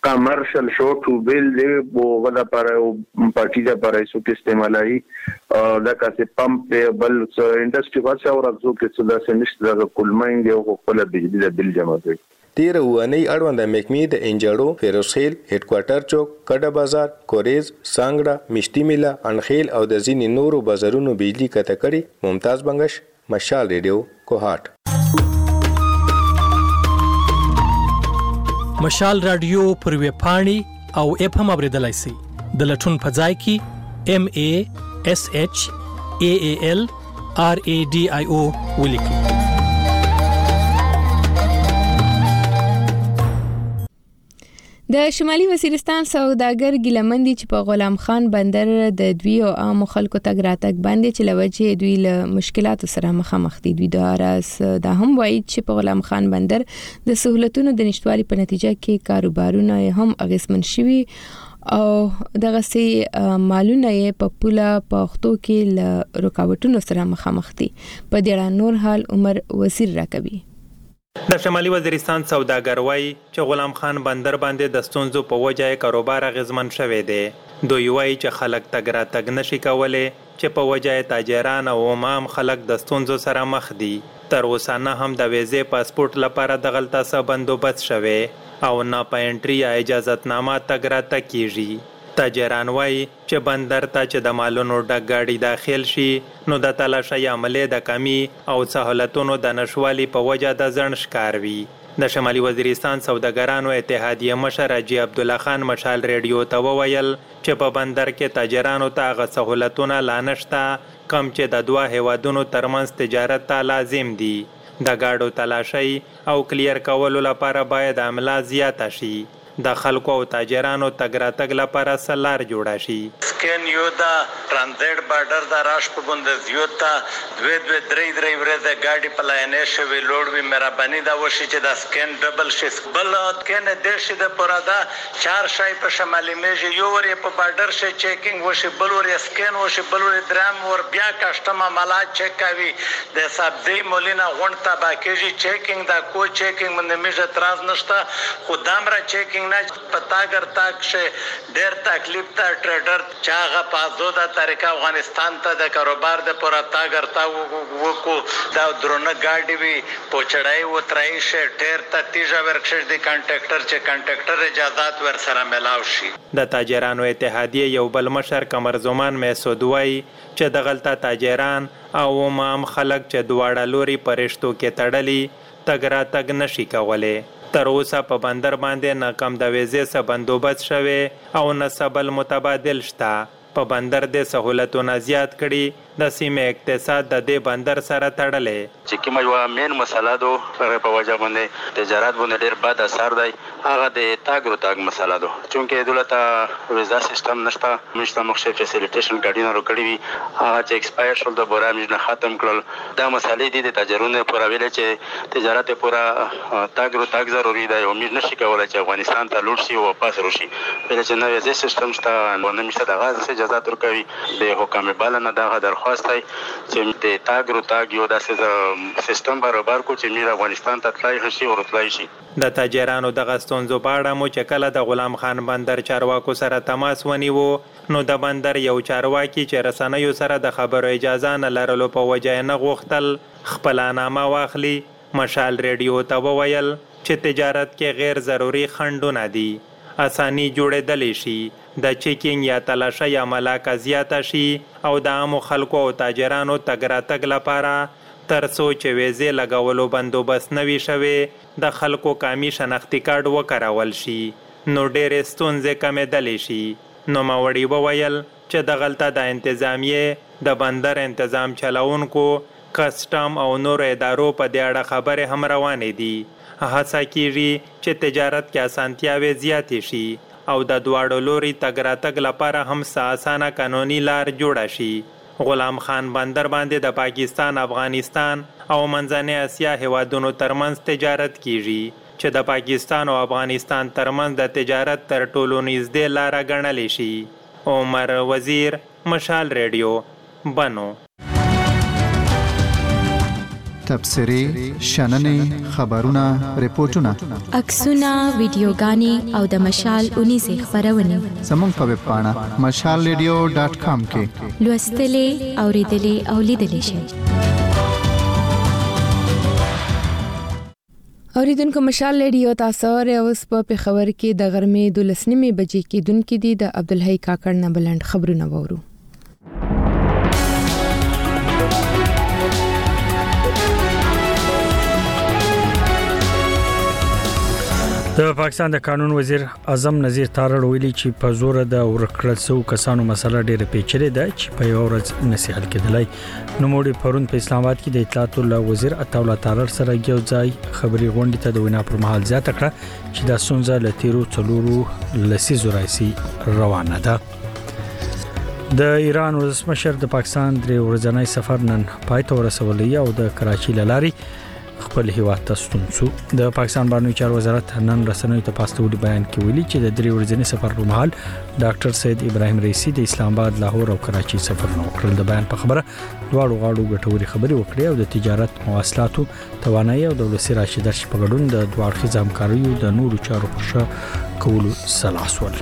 کمرشل شو ټو بیل دی وغدا پر پارټي دا پر ایسو کې استعمالي دا کاسه پمپ بل انډستری واسه او راځو کې څه دا سنشت دا کولماین دی او خپل بجلی د بل جمع کوي. تیر وانی اړوند محکمې د انجړو فیروزخیل هډ کوارټر چوک کډه بازار کوریز سانګړه مشتي میله انخیل او د ځینې نورو بازارونو بجلی کته کړي. ممتاز بنگش مشال ریډیو کوهات. مشال رادیو پر ویب پاڼې او اپ هم اوریدلای شئ. د لټون په ځای کې MASHALRADIO ولیکئ. د شمالي وزیرستان سوداګر ګیلمندي چې په غلام خان بندر د دوی او عام خلکو تګ راتګ باندې چې لوجه دوی له مشکلاتو سره مخامخ دي. دوی د راس د هم وایي چې په غلام خان بندر د سہولتونو د نشټوالي په نتیجه کې کاروبارونه هم اغیزمن شوي او دغه سي مالونه په پوله پښتو کې له رکاوټونو سره مخامخ دي. په دې اړه نور حال عمر وزیر راکوي. د شمالي وزیرستان سوداګر وایي چې غلام خان بندر باندې د ستونزو په وجه کاروبار اغیزمن شوی دی. دوی وایي چې خلک تګ راتګ نشي کولی چې په وجه تاجران او عام خلک د ستونزو سره مخ دي. تر اوسه نه هم د ویزې پاسپورت لپاره د غلطه څه بندوبست شوی او نه په انټري یا اجازتنامه تګ راتګ کیږي. تاجران وایي چې بندر ته چې د مالونو ډک گاډي داخل شي نو د تلاشۍ عملې د کمی او سہولتونو د نشوالي په وجه د ځنډ ښکار وي. د شمالي وزیرستان سوداګرانو اتحادیه مشر حاجي عبدالله خان مشال ریډیو ته وویل چې په بندر کې تاجرانو ته هغه سہولتونه لا نشته کم چې د دوه هیوادونو ترمنځ تجارت ته لازم دي. د گاډو تلاشۍ او کلیر کولو لپاره باید عمله زیاته شي. د خلکو او تاجرانو تګ راتګ لپاره سلار جوړه شي. سکین یو دا ترانزیت بارډر دا راش په ګوند یو تا دوی درې ورځې گاډي په لاینې شوی لوړ وی مهرباني دا وشي چې دا سکین ډبل شي بل کین د شي د پرادا چار شای په شمالي میج یو ور په بارډر شي چیکینګ وشي بل ور سکین وشي بل ور درام ور بیا کسٹم عملات چیک کوي د سبزی مولینا غونډ تا باکیږي چیکینګ دا کو چیکینګ باندې میج اعتراض نشته خدامره چیکینګ پتا کرتا ډېر تکلیف ته ټریډر چاغه پازو د طریقه افغانستان ته د کاروبار د پورا تا کرتا وکو دا درونه گاډي وی پوچړای و ترای شه ډېر ته تیجا ورکشش دی کانټریکټر چې کانټریکټر اجازهات ور سره ملاو شي. د تاجرانو اتحادیه یو بل مشر قمر زمان مسعود وای چې د غلطه تاجران او عام خلک چې دواړه لوري پرشتو کې تړلي تګ راتګ نشي کولی. تر اوسه په بندر باندې نه کم د ویزې څخه بندوبست شوی او نه سبل متبادل شته. په بندر د سہولتونو زیات کړي د سیمه اقتصاد د دې بندر سره تړلې. چې کومه یو مین مسله ده په وجه باندې تجارت باندې ډېر بد اثر دی هغه د تاګ راتګ مسله ده. چونکې دولت ویزا سیستم نشته مشته مخشه فیسیلیټیشن کارډینر کړی وي هغه چې ایکسپایر شول د بورا مجنه ختم کړل. دا مسلې دي د تاجرونو پورا ویل چې تجارت پورا تاګ راتګ ضروري دی او موږ نشي کولای چې افغانستان ته لوټ شي او واپس راشي. بل چې نو ویزا سیستم شته نو مشته د غاز اجازه ورکوي د حکومت بلنه دغه درخواست دی چې د تاګ راتګ یو داسې سیستم برابر کو چې موږ افغانستان ته تلای شي او راتلای شي. د تاجرانو د غستونزو په اړه مو چې کله د غلام خان بندر چارواکو سره تماس ونیو نو د بندر یو چارواکي چې رسنیو سره د خبرو اجازه نه لرلو په وجه نه غوښتل خپل نامه واخلي. مشال ریډیو ته وویل چې تجارت کې غیر ضروري خنډونه دي اساني جوړېدلی شي د چیکینګ یا تلاشۍ عمله زیاته شي او د عامو خلکو او تاجرانو تګ راتګ لپاره تر څو چې ویزې لګولو بندوبست نه وي شوی د خلکو قامي شناختي کارت وکارول شي نو ډېرې ستونزې کمېدلی شي. نوموړي وویل چې د غلطه د انتظامیې د بندر انتظام چلونکو کسټم او نور ادارو په دې اړه خبرې هم روانې دي. هڅه کیږي چې تجارت کې اسانتیاوې زیاتې شي او د دواړو لوري تګ راتګ لپاره هم اسانه قانوني لار جوړه شي. غلام خان بندر باندې د پاکستان، افغانستان او منځنۍ اسیا هیوادونو ترمنځ تجارت کیږي چې د پاکستان او افغانستان ترمنځ د تجارت تر ټولو نږدې لار ګڼل شي. عمر وزیر، مشال ریډیو، بنو. تبصرې شننې خبرونه ریپورتونه عکسونه ویډیوګانې او د مشال 19 خبرونه زموږ په ویب پاڼه mashalradio.com کې لوستلې اوریدلې او لیدلې شئ. اوریدونکو مشال ریډیو تاسو اوس په خبر کې د غرمې 12 بجې کې دونکو دي د عبدالحی کاکړ نه بلند خبرونه وورو. د پاکستان د قانون وزیر اعظم نذیر تارړ ویلي چې په زور د ورکړل شو کسانو مسله ډېره پیچلې ده چې په یو ورځ نشي حل کېدلای. نو موږ پرون په اسلام آباد کې د اطلاعات الله وزیر عطاءالله تارړ سره یو ځای خبري غونډه ته د وینا پر مهال زیاته کړه چې د سونزه لتیرو څلورو لسیزو راځي روانه ده. د ایران ولسمشر د پاکستان درې ورځنی سفر نن پای ته ورسولی او د کراچۍ لاري خپل هیواد ته ستون شو. د پاکستان بهرنیو چارو وزارت نن رسنیو ته پاستولي بیان کې ویلي چې د درې ورځنی سفر په مهال ډاکټر سید ابراهیم رئیسی د اسلام آباد لاهور او کراچۍ سفر وکړل. د بیان په خبره دواړو غاړو ګټوري خبري وکړې او د تجارت مواصلاتو توانایي او د ولسی راشد په ګډون د دوه اړخیز همکاریو د نورو چارو په ښه کولو سلاح سول.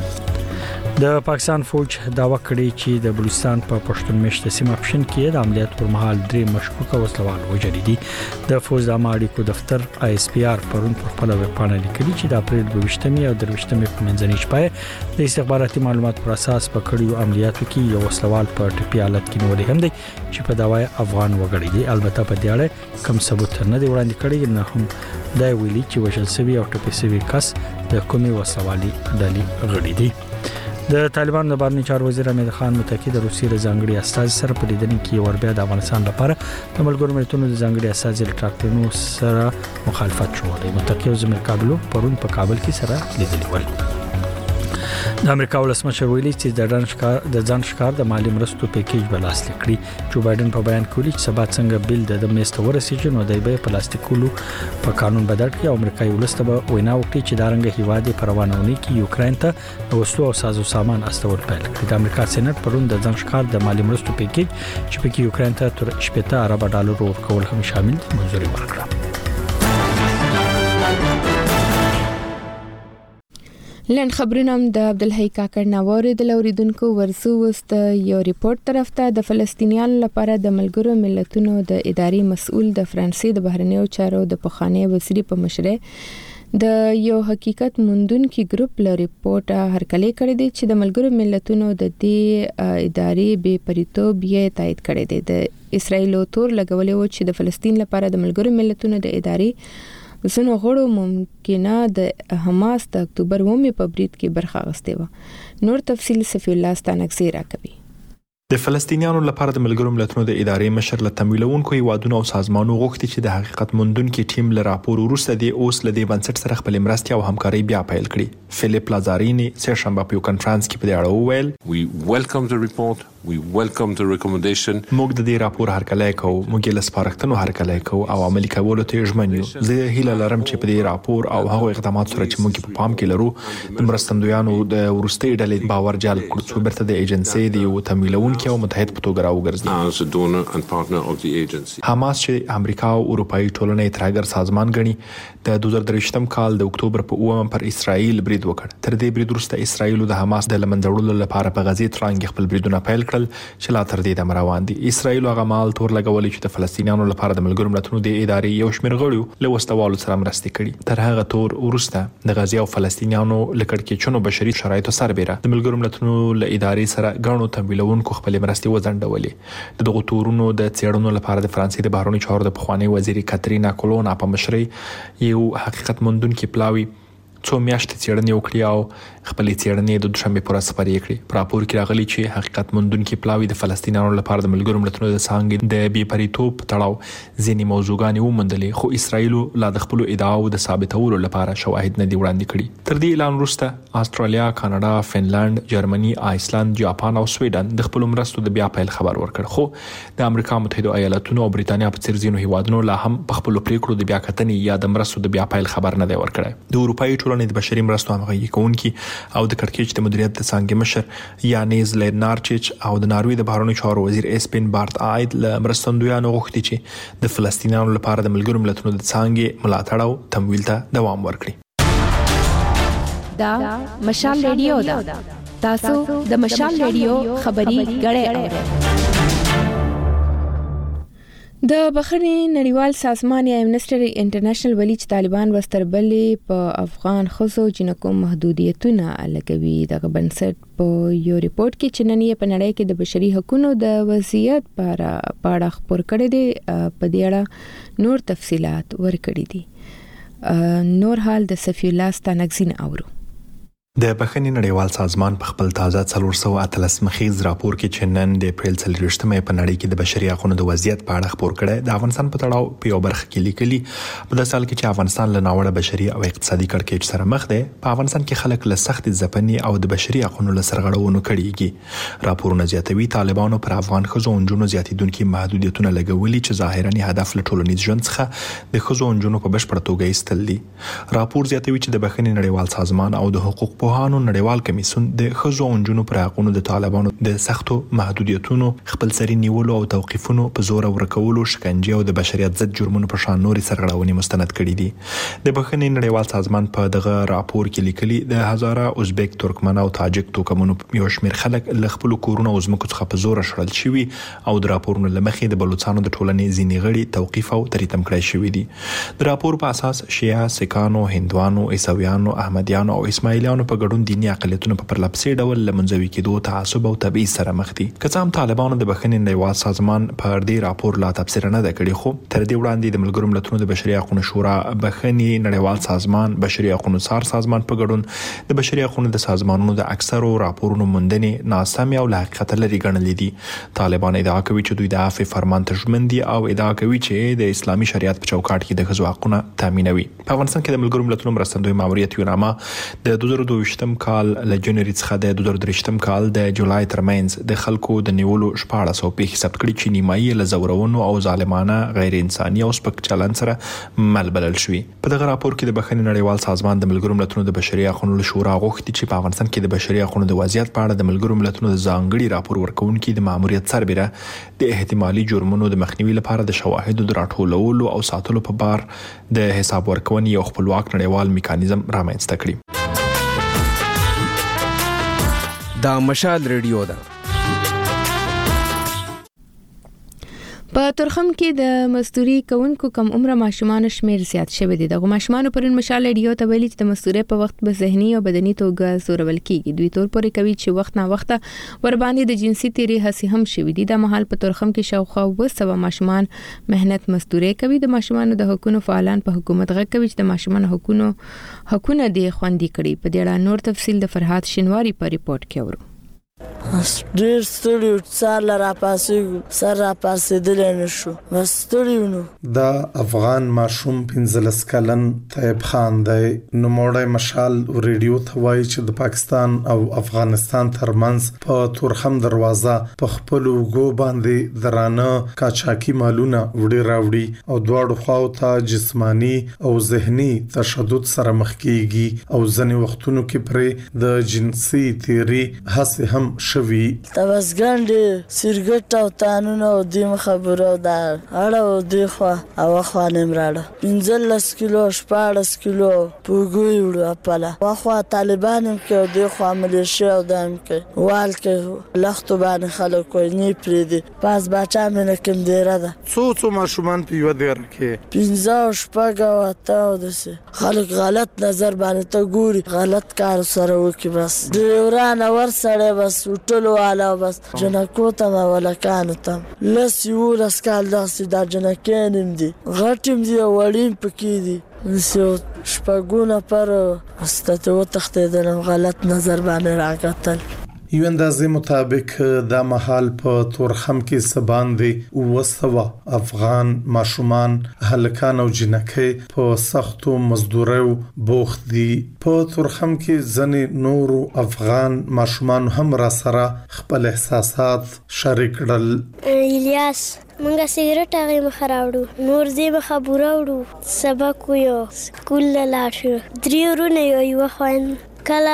د پاکستان فوج داوا کړې چې د بلوچستان په پښتون میشته سیمه پښین کې د عملیات پر مهال درې مشکوک وسلوال وژل دي. د فوج د اړیکو دفتر ISPR پرون په خپل ویب پاڼه لیکلي چې د اپریل 22 او 23 په منځنۍ شپه د استخباراتي معلومات پر اساس په کړیو عملیاتو کې یو وسلوال په ټپي حالت کې نیولې هم دی چې په داوای افغان وګړي دي. البته په دې اړه کوم ثبوت نه دی وړاندې کړی نه هم دا ویلي چې وژل شوی او ټپي شوی کس د کومي وسلوالي ډلې غړي دي. د طالبان د بهرنیو چارو وزیر امید خان متکی د روسیې د ځانګړي استازي سره په لیدنې کې وربیا د افغانستان لپاره د ملګرو ملتونو د ځانګړي استازي ټاکنو سره مخالفت شوی. متکی او زمیر کابل پرون په کابل کې سره لیدلي ول. د امریکا ولسمشر ویلي چې د ځان ښکار د مالی مرستو پیکیج بلاس لیکړي. جو بایدن په بیان کې ویلي چې سبا څنګه بیل د میسته ورسېږي نو دای به پلاستیکولو په قانون بدل کړي او امریکایي ولسته به وینا وکړي چې دا رنګ هیواد په روانونی کې یوکرين ته د وسلو او سازو سامان استول پیل کړي. د امریکا سېنات پرون د ځان ښکار د مالی مرستو پیکیج چې پکې یوکرين ته تر 80 ارب ډالر ورکول هم شامل دي منځوري ورکړه. لن خبرونه د عبدالحی کاکړ نووري د اوریدونکو ورسو وست یو ریپورت طرف ته د فلسطینیانو لپاره د ملګرو ملتونو د اداري مسؤل د فرانسې د بهرنیو چارو د پخوانی وزیر په مشرۍ د یو حقیقت موندونکو ګروپ له ریپورت هرکلی کړی دی چې د ملګرو ملتونو د دې اداري بې پریتوب یې تایید کړی دی. د اسرایل تور لګولې و چې د فلسطین لپاره د ملګرو ملتونو د اداري زنو غړو ممکنه د حماس د اکتوبر 9 په برید کې برخه اخیستې و. نور تفصیل صفی الله ستانکزی راکوي. د فلسطینیانو لپاره د ملګرو ملتونو د ادارې مشر له تمویلونکو هیوادونو او سازمانونو غوښتي چې د حقیقت موندونکو ټیم له راپور وروسته د اوس له دې بنسټ سره خپل مرستې او همکاري بیا پیل کړي. فلیپ لازارینی سرشنبه په یو کانفرنس کې په دې اړه وویل We welcome the report. We welcome the recommendation. موږ د دې راپور هرکلی کوو. موږ له سپارښتنو هرکلی کوو او عملي کولو ته ژمن یو. زه هیله لرم چې په دې راپور او هغو اقداماتو سره چې موږ په پام کې لرو د مرستندویانو د وروستۍ ډلې باور جلب کړو چې بیرته د ایجنسۍ د یو تمویلونکو او متحد په توګه راوګرځي. حماس چې امریکا او اروپאי ټولنې ترګر سازمان غني د 2023م کال د اکتوبر په 9 پر اسرائیل برید وکړ. تر دې برید وروسته اسرائیل د حماس د لمنځوړلو لپاره په غزې ترانګ خپل بریدونه پیل کړل چې لا تر دې د روان دي. اسرائیل هغه مال تور لګولې چې د فلسطینیانو لپاره د ملګرو ملتونو د ادارې یو شمېر غړو له وسوالو سره مرستې کړي. تر هغه تور وروسته د غزې او فلسطینیانو لکړکېچونو بشري شرایطو سربېره د ملګرو ملتونو له ادارې سره غړو تمویلونکو خپل مرستې وځنډولې. دغه تورونو د څېړنو لپاره د فرانسې د بهرنیو چارو د پخوانی وزیر کاترینا کولونا په مشرۍ یو حقیقت موندونکو پلاوی څو میاشتې څېړنې وکړې او خپلې څېړنې د دوشنبه پر ورځ خپرې کړې. په راپور کې راغلي چې حقیقت موندونکو پلاوی د فلسطینیانو لپاره د ملګرو ملتونو د څانګې د بې پریتوب تړاو ځینې موضوعګانې وموندلې خو اسرائیل لا د خپل ادعاو د ثابتولو لپاره شواهد نه دی وړاندې کړي. تر دې اعلان وروسته استرالیا، کاناډا، فنلند، جرمني، آیسلند، جاپان او سویډن د خپل مرستو د بیا پیل خبر ورکړ. خو د امریکا متحده ایالاتونو او بریتانیا په څیر ځینو هیوادونو لا هم په خپل پریکړو د بیا کتنې یا د مرستو د بیا پیل خبر نه دی ورکړی. د اروپאי ټولنې د بشري مرستو همغږي کوونکي او د کړکېچ د مدیریت د څانګې مشر یانیز لینارچیچ او د ناروې د بهرنیو چارو وزیر اسپین بارت آید له مرستندویانو غوښتي چې د فلسطینیانو لپاره د ملګرو ملتونو د څانګې ملاتړ او تمویل ته دوام ورکړي. دا مشال ریډیو ده. تاسو د مشال ریډیو خبري غړې اورئ. د بخښنې نړیوال سازمان یا امنسټي انټرنیشنل ویلي چې طالبان وستربلې په افغان ښځو جنکو محدودیتونه لګوي. دغه بنسټ په یو ریپورت کې چې نن یې په نړۍ کې د بشري حقوقو د وضعیت په اړه خبر کړی دی، په دې اړه نور تفصيلات ورکړي دي. نور حال د صفی الله ستانکزین اورو. د بخښنې نړیوال سازمان په خپل تازه 413 مخیز راپور کې چې نن د اپریل 24مې په نړۍ کې د بشري حقوقو د وضعیت په اړه خبر کړی د افغانستان په تړاو په یو برخه کې لیکلي په داسې حال کې چې افغانستان له ناوړه بشري او اقتصادي کړکېچ سره مخ دی. په افغانستان کې خلک له سخت ځپنې او د بشري حقوقو له سرغړونو کړيږي. راپورونه زیاتوي طالبانو پر افغان ښځو او نجونو زیاتیدونکو محدودیتونه لګولي چې ظاهرا هدف له ټولنیز ژوند څخه د ښځو او نجونو په بشپړ توګه ایستل دي. راپور زیاتوي چې د بخښنې نړیوال سازمان او د حقوق پوهانو نړیوال کمیسیون د ښځو او نجونو پر حقوقو د طالبانو د سختو محدودیتونو، خپلسري نیولو او توقیفونو په زور ورکولو، شکنجه او د بشریت ضد جرمونو په شان نورې سرغړونې مستند کړي دي. د بخښنې نړیوال سازمان په دغه راپور کې لیکلي د هزاره ازبک، ترکمن او تاجک توکمونو یو شمېر خلک له خپل کورونو او ځمکو څخه په زور شړل شوي او د راپورونو له مخې د بلوچستان د ټولنې ځینې غړي توقیف او تریتم کړای شوي دي. د راپور په اساس شیعه، سکانو، هندوانو، عیسویانو، احمدیانو او اسماعیلیانو په ګډون دیني اقلیتونو په پرلپسې ډول لمنځوي کېدو، تعصب او تبعیض سره مخ دي. که څه هم طالبانو د بخښنې نړیوال سازمان په دې راپور لا تفسیر نه کړی، خو تر دې وړاندې د ملګرو ملتونو د بشري حقوقو شورا، بخښنې نړیوال سازمان، بشري حقوقو څار سازمان په ګډون د بشري حقوقو د سازمانونو د اکثرو راپورونو موندنې ناسمې او له حقیقت لرې ګڼلې دي. طالبان ادعا کوي چې دوی د عفو فرمان ته ژمن دي او ادعا کوي چې د اسلامي شریعت په چوکاټ کې د ښځو حقونه تامینوي. په افغانستان کې د ملګرو ملتونو مرستندوی ماموریت یوناما د 2022م کال له جنوري څخه د 2023م کال د جولای ترمنځ د خلکو د نیولو 1400 پیښې ثبت کړي چې نیمایي له زورونو او ظالمانه غیر انساني او سپک چلند سره مل بلل شوي. په دغه راپور کې د بخښنې نړیوال سازمان د ملګرو ملتونو د بشري حقوقو شورا غوښتي چې په افغانستان کې د بشري حقوقو د وضعیت په اړه د ملګرو ملتونو د ځانګړي راپور ورکونکي د ماموریت سربېره د احتمالي جرمونو د مخنیوي لپاره د شواهدو د راټولولو او ساتلو په بار د حساب ورکونې یو خپلواک نړیوال میکانیزم رامنځته کړي. دا مشال ریډیو ده. په ترخم کې د مزدوري کوونکو کم عمره ماشومان شمیر زیات شوی دی. دغه ماشومان پرون مشال ریډیو ته ویلي چې د مزدوري په وخت به ذهني او بدني توګه زورول کیږي. دوی تور پورې کوي چې وخت نه وخت ور باندې د جنسي تیری هڅې هم شوې دي. د مهال په ترخم کې شاوخوا 200 ماشومان مهنت مزدوري کوي. د ماشومان د حقوقو فعالان په حکومت غږ کوي چې د ماشومان حقوقونه دي خوندي کړي. په دې اړه نور تفصیل د فرحات شینواری په ریپورت کې اورو. ډېر ستړي سر را پاسې سر را پاسېدل نشو بس ستړي نو. دا افغان ماشوم 15 کلن طیب خان دی. نوموړی مشال ریډیو ته وایي چې د پاکستان او افغانستان ترمنځ په تورخم دروازه په خپل وګو باندې درانه کاچاکي مالونه وړي راوړي او دواړو خواو ته جسمانی او ذهني تشدد سره مخ کیږي او ځینې وختونو کې پرې د جنسي تیری هڅې هم شوي. تبسګنډ سرګټ او تانونه او د خبرو دا اړه او د خوا او خوا نمراړه 15 کیلو 14 کیلو پوګوي وړه پاله واخوا طالبان کې د خوا ملیشیا او دام کې وال کې لختو باندې خلک کوي نه پریدي پاس بچا مې کوم دیره ده څو ماشومان په یو دیره کې 15 شپږ او اته دسه خلک غلط نظر باندې ته ګوري غلط کار سره وکي بس د ورانه ور سره بس وټلو والا بس جنکو ته ولکانو ته لسی ولس کال داسې دا جنکانم دي غټم دي وړین پکې دي نسو شپګونه پر استته وتختیدل غلط نظر باندې راغتل. یو اندازې مطابق دا محل په تورخم کې سباندې وسوا افغان ماشومان هلکان او جنکې په سختو مزدوریو بوخت دي. په تورخم کې ځنې نور افغان ماشومان هم را سره خپل احساسات شریک کړل. الیاس مونږه سیګریټ هغه مخ راوړو نور دې مخ راوړو سبق ویو سکول لاړ شو 3 ورونه یو خوین کله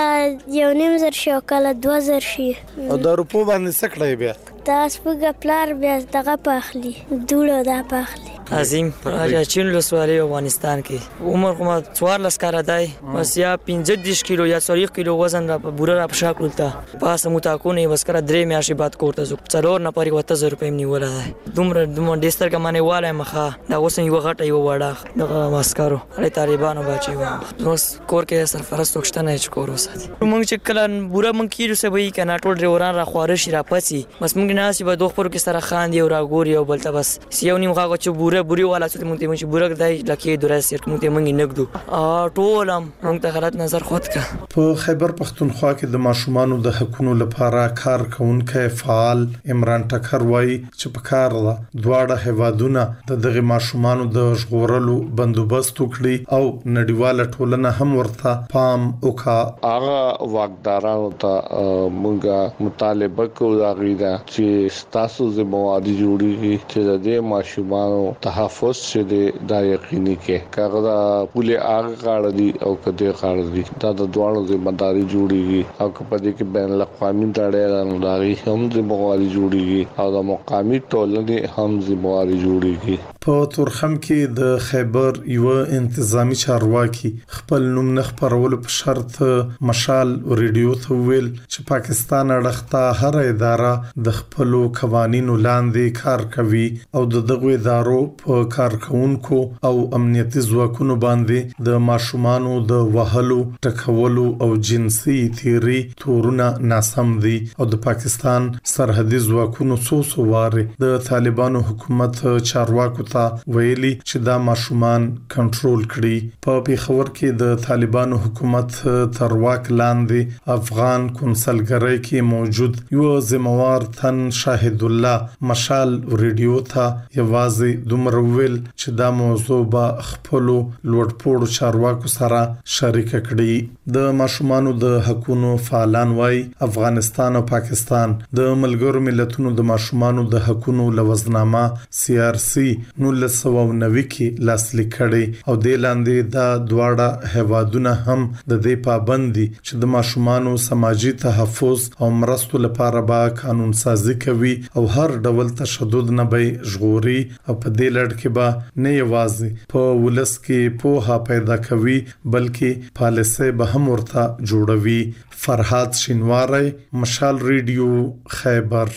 1.5 شي کله 2 شي او د روپو باندې سکړې بیا تاسو په پلار بیا دغه پخلی دوړو دا پخلی عظیم راچین لسوالي افغانستان کې عمر کوم 14 کال دی بس یا 15 کیلو یا 40 کیلو وزن را په بوره را په شاکل تا پاس متاکونه بس کړه 3 میاشتې بعد کوړته زو څلور نه پرې 7000 روپۍ نیول دی دومره ډیستر کمانه واله مخه دا اوس یو غټه یو وړه دغه ماسکارو له طالبانو بچي و اوس کور کې سرفرست وښتنه چې کور وساتي مونږ چې کله بوره مونږ کیلو سه وی کنه ټول ډریوران را خوارش را پسي بس مونږ نه سی به دوه پر کې سره خان دی او را ګوري او بلته بس سیو نیم غاغه چې بوري والا چې مونږ ته مونږ بورګ دای لکه درې سر مونږ ته مونږ نګدو ټولم مونږ ته غلط نظر خود کا په خیبر پختونخوا کې د ماشومانو د حقوقو لپاره کار کوونکې فعال عمران ټکر وایي چې په کار دواړه هیوادونه دغه ماشومانو د ژغورلو بندوبست وکړي او نړیواله ټولنه هم ورته پام وکړه هغه واقدارانو ته مونږه مطالبه کوو دا چې تاسو ذمہواری جوړیږي چې د دې ماشومانو تحفظ شه دا یقیني کې کاغذ پوله هغه کار دي او کده کار دي دا د دوه ذمہداري جوړیږي او په دې کې بین الاقوامي تړاو لري هم ذمہواری جوړیږي او د مقامي ټولنې هم ذمہواری جوړیږي په تورخم کې د خیبر یو انتظامی چارواکي خپل نوم نه خبرولو په شرط مشال ریډیو ته ویل چې پاکستان اړخته هر اداره د خپل قوانینو لاندې کار کوي او دغه ادارو په کارکونکو او امنیتي ځواکونو باندې د ماشومانو د وهلو ټکولو او جنسي تیری تورونه ناسم دي او د پاکستان سرحدي ځواکونو څو واره د طالبانو حکومت چارواکو ته ویلي چې دا ماشومان کنټرول کړي په پیښور کې د طالبانو حکومت تر واک لاندې افغان کنسلګری کې موجود یو ذمہوار تن شاهد الله مشال ریډیو ته یوازې دومره ویل چې دا موضوع به خپل لوړپوړو چارواکو سره شریک کړي د ماشومانو د حقوقو فعالان وای افغانستان او پاکستان د ملګرو ملتونو د ماشومانو د حقوقو لوزنامه CRC 1990 کې لاسلیک کړي او د لاندې دا دواړه هیوادونه هم د دې پابندي چې د ماشومانو سماجی تحفظ او مرستو لپاره با قانون سازي کوي او هر ډول تشدد نه به ژغوري او په دې لړ کې به نه یوازې په ولس کې پوهه پیدا کوي بلکې پالیسي به هم ورته جوړوي فرحات شینواری مشال ریډیو خیبر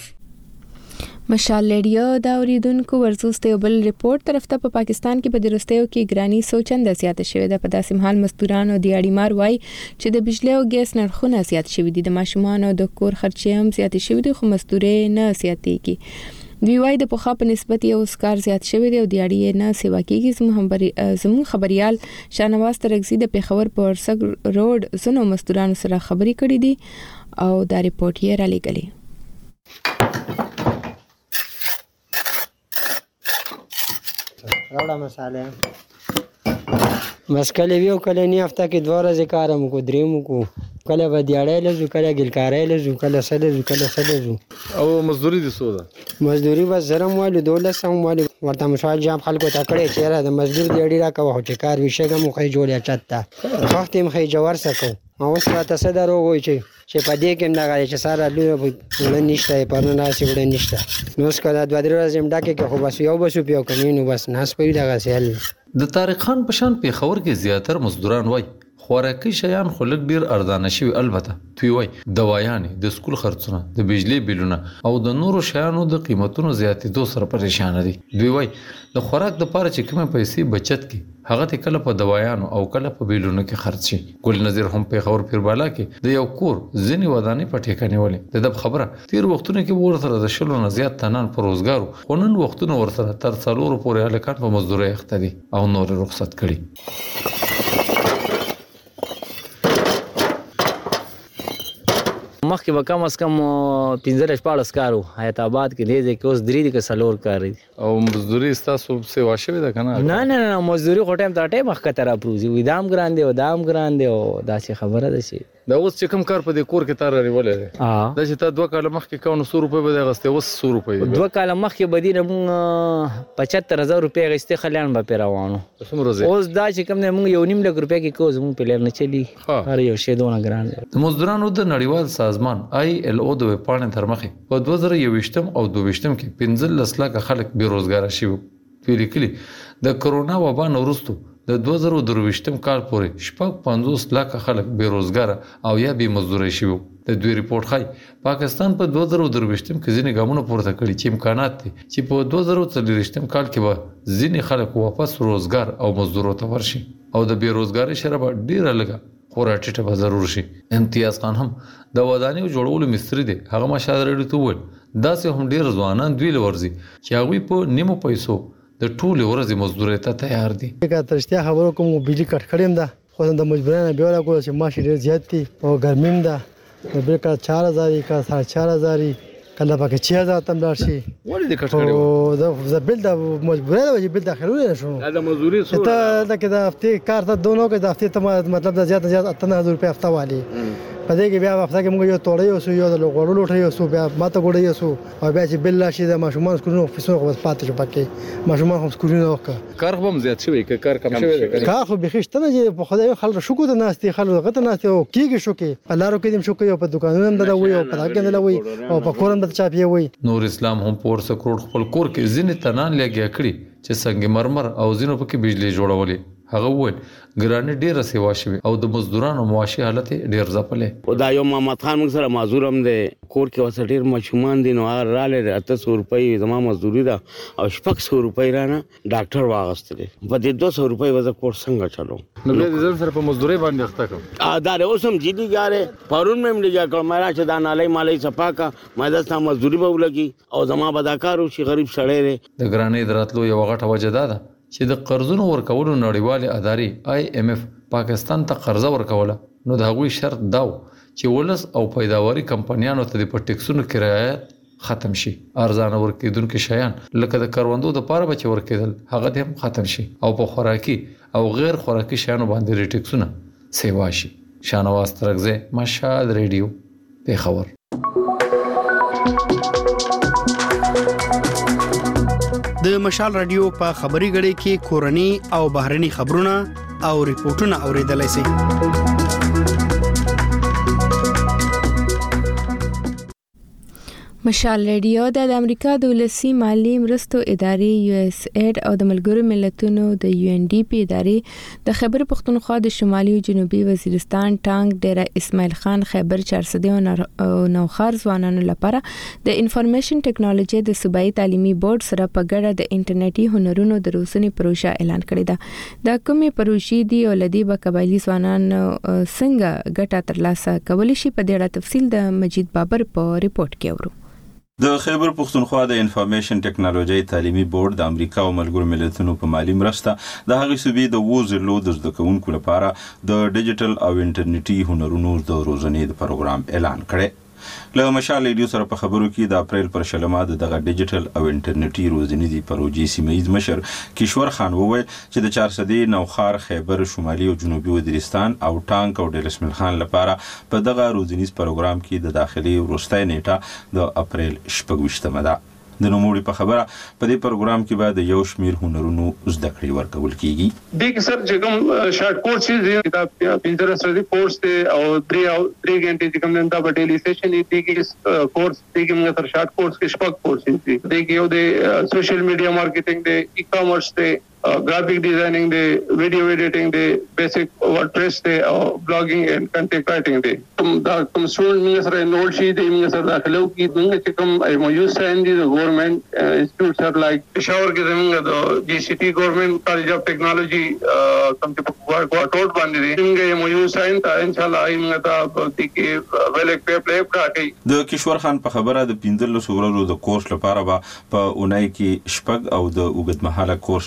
مشال ریډیو دا اوریدونکو ورزوسته بل ریپورت طرف ته په پاکستان کې په درستیو کې ګرانی سوچند زیاته شوې ده په داسې حال مزدورانو د اړیمار وای چې د بجلی او ګیس نرخونه زیات شوي دي د ماشومانو د کور خرچې هم زیات شوي دي خو مزدوري نه زیاتېږي دوی وای د پوخا په نسبت یو اسکار زیات شوی دی او د اړیې نه سیوا کېږي زموږ خبريال شانواز ترغزي د پیښور په ورسګ روډ زنو مزدورانو سره خبري کړې دي او دا ریپورت یې را لګلې راوړه مساله بس کله ویو کله نه هفته کې 2 ورځې کارم کو دریم کو کله به دیاړې لزو کله ګلکارې لزو کله سده او مزدوري دي سودا مزدوري بس زرم والو دولسم والو ورته مشال جام خلکو ته کړې چیرې د مزدور دیاړي راکوه چې کار وشګم خو جوړه چاته وختیم خې جوړ سکو او ستاسو سره دروغ چې په دې کې نه غواړي چې ساره لوی وړ نشته پرنه ناسي وړ نشته نو څنګه د 2 ورځې مډاکه کې خو بس یو بسو پیو کمینو بس ناس په دغه سیل د طارق خان پشان پیښور کې زیاتر مزدوران وای خوراکي شیان خلک ډیر ارزانه شوی البته توی وای دوايانې د سکول خرڅونه د بجلی بیلونه او د نورو شیانو د قیمتونو زیاتېدو سره پریشان دي دوی وای د خوراک د پاره چې کومه پیسې بچت کی هغه ته کله په دوايانو او کله په بیلونو کې خرڅ شي ګل نظیر هم پیښور پیربالا کې د یو کور ځنی ودانې په ټیکانې ولې د خبره تیر وختونه کې ورسره د شلو نه زیات تنان پر روزګارو خونن وختونه ورسره تر 4 پورې الکان په مزدوري اخته دي او نور رخصت کړي مخکې به کم از کم 15-14 کارو حیات آباد کې دی چې اوس 3 کې سلور کار دي. او مزدوري تاسو سیوا شوی ده کنه؟ نه مزدوري خو ټایم ته ټایم مخکې تر اپروزي وي دام ګران دی او دام ګران دی او دا څه خبره ده شي. دا اوس چې کوم کار په دې کور کې تار لري دا چې تا 2 کال مخکې کاونو 100 روپے به غسته اوس 100 روپے 2 کال مخکې بدینه مونږ 75000 روپے غسته خلیان به پیروانو اوس دا چې کوم نه مونږ 1.5 لک روپے کې کوز مونږ پلان نه چلی هر یو شی دونه ګران دی. د مزدورانو د نړیوال سازمان ILO د وپاڼې تر مخې په 2021 او 2022 کې 15 لک خلک بیروزګار شوي ویل کلی د کرونا وبا وروسته د 2023 کال پورې 50 لک خلک بیروزګار او یا بې مزدوري شوي. د دوی ریپورت ښایي پاکستان په 2023 کې ځینې ګامونه پورته کړي چې امکانات دي چې په 2023 کال کې به ځینې خلک واپس روزګار او مزدورو ته ورشي او د بیروزګارۍ شرح به ډیره لږه خورا ټیټه به ضرور شي. امتیاز خان هم د ودانیو جوړولو مستری دی. هغه مشال ریډیو ته وویل داسې هم ډیر ځوانان دوی لورځي چې هغوی په نیمو پیسو د ټولې ورځې مزدورۍ ته تیار دي. که ترشتیا خبرو کوم بجلی کټ کړم ده خو د مجبورانه بیا ولا کوم چې ماشي ډیر زیات دي او ګرمیم ده به کا 4000 کا 4000 کله پکې 6000 تم لاړ شي ولې د کټ کړو او د بل د مجبورانه وجه بل داخلونه شو دا مزدوري سو ته د کې د هفته کار ته دونو کې د هفته مطلب د زیات 8000 روپے هفته والی په دې کې بیا هفته کې موږ یو توړې اوسو یو د لوګړو لوټې اوسو بیا ماته ګوړې اوسو او بیا چې بل راشي د ماشومان سکولونو افیسونو خو پاتې شو پکې ماشومان هم سکولونو وکړه کار هم زیات شوی که کار کم شوی کار خو بخښته نه چې په خدای خلک شو کو د ناستي خلک غته ناستي او کیږي شو کې په لارو کې دیم شو کې په دکانونو هم دلوي او په دغه دلوي او په کورم د چاپی وي. نور اسلام هم پور سکروټ خپل کور کې ځینې تنان لګیا کړی چې څنګه مرمر او ځینو پکې بجلی جوړولې. هغه وویل ګرانه ډیره سیوا شوی او د مزدورانو معاشي حالت ډیر ځپلې. او دا یو محمد خان موږ سره معذور هم دی کور کې وسه ډیر مشومان دي نو هغه رااله 800 روپۍ زما مزدوري ده او 600 روپۍ رانه ډاکټر واغستلې په دې 200 روپۍ وځه کور څنګه چلو نو دې ځل سره په مزدوري باندې اخته کوم دا اوسم جدي ګاره پرون مې لګا کړ مې راشه دا نالای مالای صفا کا مې دا سم مزدوري به ولګي او زما بداکارو شي غریب سړی د ګرانې دراتلو یو غټه وجه ده چې د قرضونو ورکولو نړیوالې ادارې IMF پاکستان ته قرضه ورکوله نو د هغوی شرط دا چې ولس او پیداواري کمپنیانو ته د پټیکسونو کرایات ختم شي ارزانه ورکیدونکو شیان لکه د کروندو د پاره بچ ورکیدل هغه هم ختم شي او په خوراکي او غیر خوراکي شیانو باندې ریټیکسونه سیوا شي. شانواز ترغزه مشال ریډیو پیښور. د مشال رادیو په خبري غړي کې کورني او بهرني خبرونه او ریپورتونه اوریدلای شئ. مشال ریډیو د امریکا د ولسی مالی مرستو ادارې USAID او د ملګرو ملتونو د UNDP ادارې د خیبر پختونخوا د شمالي او جنوبي وزیرستان ټانګ ډیره اسماعیل خان خیبر 400 او نوخار ځوانانو لپاره د انفارمیشن ټیکنالوژي د صوبایي تعلیمي بورډ سره په ګډه د انټرنیټي هنرونو د روزنې پروژه اعلان کړې ده. د کومې پروژې دی او لدی به قبایلی ځوانان څنګه ګټه ترلاسه کولی شي په ډیره تفصیل د مجید بابر په ریپورت کې اورو. د خیبر پختونخوا د انفارمیشن ټیکنالوژي تعلیمي بورډ د امریکا او ملګرو ملتونو په مالی مرسته د هغې صوبې د وزرلو د زده کوونکو لپاره د ډیجیټل او انټرنیټي هنرونو د روزنې د پروګرام اعلان کړی. له مشال ریډیو سره په خبرو کې د اپریل پر شلمه دغه ډیجیټل او انټرنیټي روزنې د پروژې سیمه‌یز مشر کشور خان وویل چې د 400 نوخار خیبر شمالي او جنوبي وزیرستان او ټانک او ډیر اسماعیل خان لپاره په دغه روزنیز پروګرام کې د داخلي وروستۍ نیټه د اپریل 28مه ده. د نوموړي په خبره په دې پروګرام کې به د یو شمیر هنرونو زده کړې ورکول کیږي. د سر چې شارټ کورس چې کتاب 15 کورس ته او 3 غنټې چې کوم دا په ډیلی سیشن دی کې کورس دی کې موږ سره شارټ کورس کې شپږ کورس دي. د یو د سوشل میډیا مارکیټینګ د ای-کامرس ته graphic designing the video editing the basic WordPress the blogging and content writing the some student me sir enrolled she the me sir dakhlo ki dunga che kam MOU sign the government institutes are like Peshawar ke zamanga the GCT government college of technology kam che told bandi the MOU sign ta inshallah ai ta ki well play ka kai د کشور خان په خبره د 15 ورځو د کورس لپاره په اونۍ کې شپږ او د اوږدمهاله کورس لپاره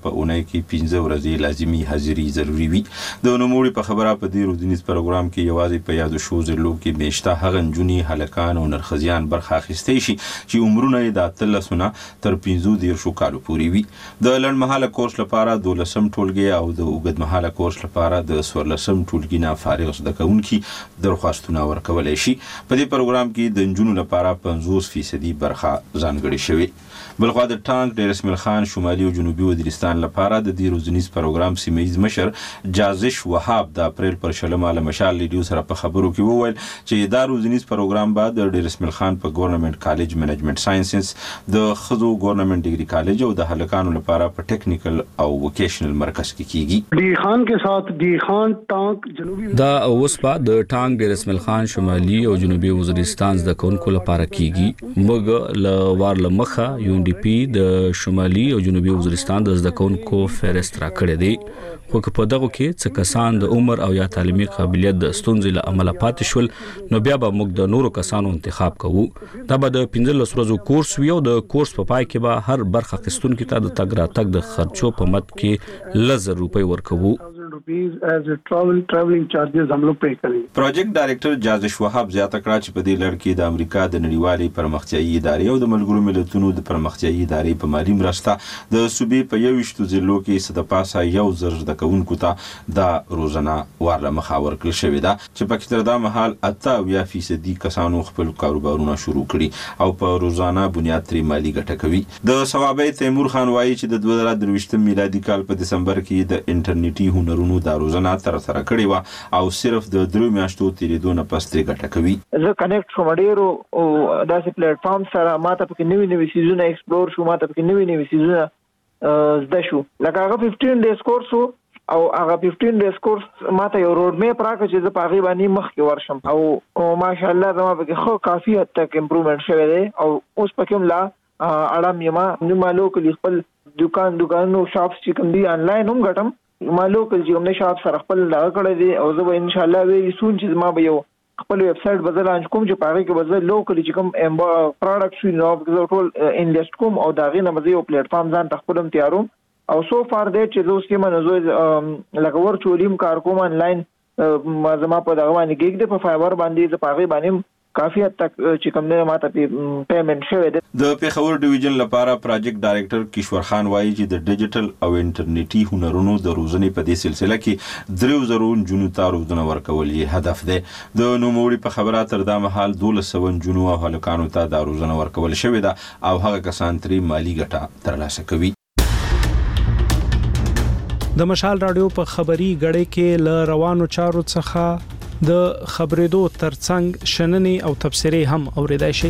په اونۍ کې 15 ورځې لازمي حاضري ضروری وي. د نوموړي په خبره په دې روزنیز پروګرام کې یوازې په یادو شو ضلعو کې میشته هغه نجونې هلکان او نرخزیان برخه اخیستی شي چې عمرونه یې د 13 تر 15 کالو پورې وي. د لنډمهاله کورس لپاره 12 ټولګي او د اوږدمهاله کورس لپاره د 14 ټولګي نه فارغ زده کوونکي درخواستونه ورکولی شي. په دې پروګرام کې د نجونو لپاره 50% برخه ځانګړې شوې. بلخوا د ټانک ډیر اسماعیل خان شمالي او جنوبي وزیرستان لپاره د دې روزنیز پروګرام سیمه‌یز مشر جازش وهاب د اپریل پر 20 له مشال ریډیو سره په خبرو کې وویل چې دا روزنیز پروګرام بعد د ډیر اسماعیل خان په ګورنمنت کالج منیجمنت ساينسز د خزو ګورنمنت ډیګري کالج او د هلکانو لپاره په ټیکنیکل او ووکیشنل مرکز کې کیږي. D خان के साथ D خان ټانک جنوبي دا اوسپا د ټانک ډیر اسماعیل خان شمالي او جنوبي وزیرستان د کونکو لپاره کیږي. موږ ل وار لمخه UNDP د شمالي او جنوبي وزیرستان د زده کوونکو فهرست را کړی دی. خو په دغه کې څه کسان د عمر او یا تعلیمي قابلیت د ستونزې له امله پاتې شول نو بیا به موږ د نورو کسانو انتخاب کوو. دا به د 15 ورځو کورس وي او د کورس په پای کې به هر برخه اخیستونکي ته د تګ راتګ د خرچو په مد کې 1000 روپۍ ورکوو. as a traveling charges हम लोग पे करेंगे. پروجیکټ ډایریکټر جازش وهاب زیاته کړه چې په دې لړ کې د امریکا د نړیوالې پرمختیایي ادارې او د ملګرو ملتونو د پرمختیایي ادارې په مالی مرسته د صوبې په 21 ضلعو کې صدپاسه 1000 زده کوونکو ته د روزانه وارله مخه ورکړل شوې ده چې په کې تر دا مهال 88% کسانو خپل کاروبارونه شروع کړي او په روزانه بنیاد ترې مالی ګټه کوي. د ثوابي تیمور خان وایي چې د 2023 میلادي کال په دسمبر کې د انټرنیټي هنرونو د روزانه تر سره کړی و او صرف د 3 میاشتو تیریدو نه پس ترې ګټه کوي. زه کنیکټ شوم ډیرو او داسې پلیټ فارم سره ماته پکې نوي سیزونه ایکسپلور شو ماته پکې نوي سیزونه زده شو. لکه هغه 15 ډیز کورس او هغه 15 ډیز کورس ماته یو روډ میپ راکړ چې زه په هغه باندې مخکې ورشم او ماشاءالله زما پکې خو کافي حد تک امپروومنت شوی دی او اوس پکې لا اړم یما نو مالو کې خپل دکانونو شاپس چې کوم دی انلاین هم غټم مالو کې چې موږ شاپ سره خپل لا کړی دی او زه ان شاء الله وی سون چې ما به یو خپل ویب سټ بدل انج کوم چې پاره کې بدل لوکل چې کوم پروډکټ شي نو ټول انویسټ کوم او دا غي نه مزه یو پلیټ فارم ځان تخپلم تیاروم او سو فار دیټ چې زه سکه منځو لکه ورچولیم کار کوم انلاین زما په دغه باندې ګیګ د په فایبر باندې د پاره باندې کافی حد تک چې کوم نه ماته پیمنٹ شوی دی. د پیښور ډیویژن لپاره پروجیکټ ډایریکټر کشور خان وایي چې د ډیجیټل او انټرنیټي هنرونو د روزنې په دې سلسله کې 3000 جنونو ته روزنه ورکول یې هدف دی. د نوموړي په خبره تر دا مهال 1200 جنونو او هلکانو ته د روزنه ورکول شوې ده او هغه کسان ترې مالی ګټه ترلاسه کوي. د مشال رادیو په خبري غړې کې ل روانو چارو څخه د خبرېدو ترڅنګ شننې او تبصرې هم اوریدای شي.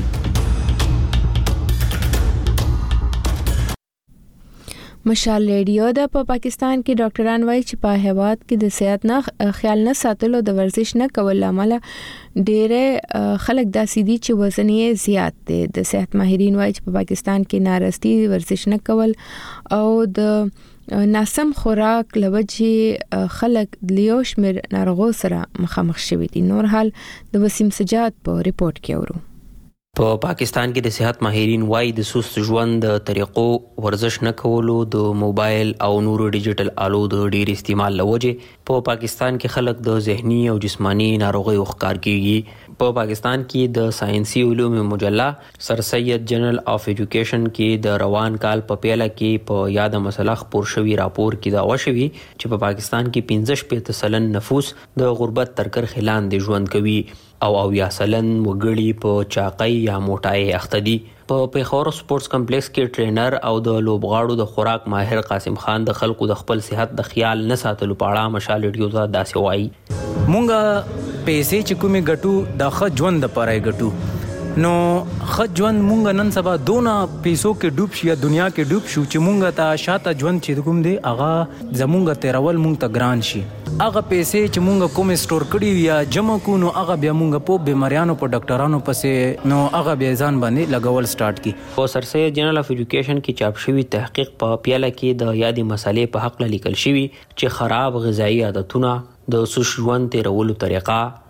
مشال ریډیو د په پاکستان کې ډاکټران وایي چې په هیواد کې د صحت نه خیال نه ساتلو د ورزش نه کول لامل ډېر خلک داسې دي چې وزن یې زیات دی. د صحت ماهرین وایي چې په پاکستان کې نارستي ورزش نه کول او د ناسم خوراک لوجه خلک لیو شمیر ناروغو سره مخامخ شوي دي. نور حال د وسیم سجاد په ریپورت کې اورو. په پاکستان کې د صحت ماهرین وايي د سست ژوند د طریقو ورزش نه کولو د موبایل او نورو ډیجیټل آلو د ډیر استعمال لوجه په پاکستان کې خلک د ذهني او جسمانی ناروغیو ښکار کیږي. په پاکستان کې د ساينسي علوم مجله سر سید جنرل اف ایجوکیشن کې د روان کال په پیله کې په یاد مسله خبر شوی راپور کې دا وشوي چې په پاکستان کې 15% نفوس د غربت تر کرښې لاندې ژوند کوي او 80% وګړي په چاقۍ یا موټای اخته دي. په پیښور سپورتس کمپلیکس کې ټرینر او د لوبغاړو د خوراک ماهر قاسم خان د خلکو د خپل صحت د خیال نه ساتلو په اړه مشال ریډیو ته داسې وایي. مونږه پیسې چې کومې ګټو د ښه ژوند لپاره ګټو نو ښه ژوند مونږ نن سبا دونه پیسو کې ډوب شو یا دنیا کې ډوب شو چې مونږ ته شاته ژوند چې کوم دی هغه زمونږ تیرول مونږ ته ګران شي. هغه پیسې چې مونږ کوم سٹور کړی یا جمع کو نو هغه بیا مونږ په بیماریانو په ډاکټرانو پسې نو هغه بیا ځان باندې لګول سٹارټ کی. په سر سید جنرل اف ایجوکیشن کې چاپ شوی تحقیق په پیاله کې د یادې مسلې په حق لیکل شوی چې خراب غذایی عادتونه د سوش ژوند تیرولو طریقه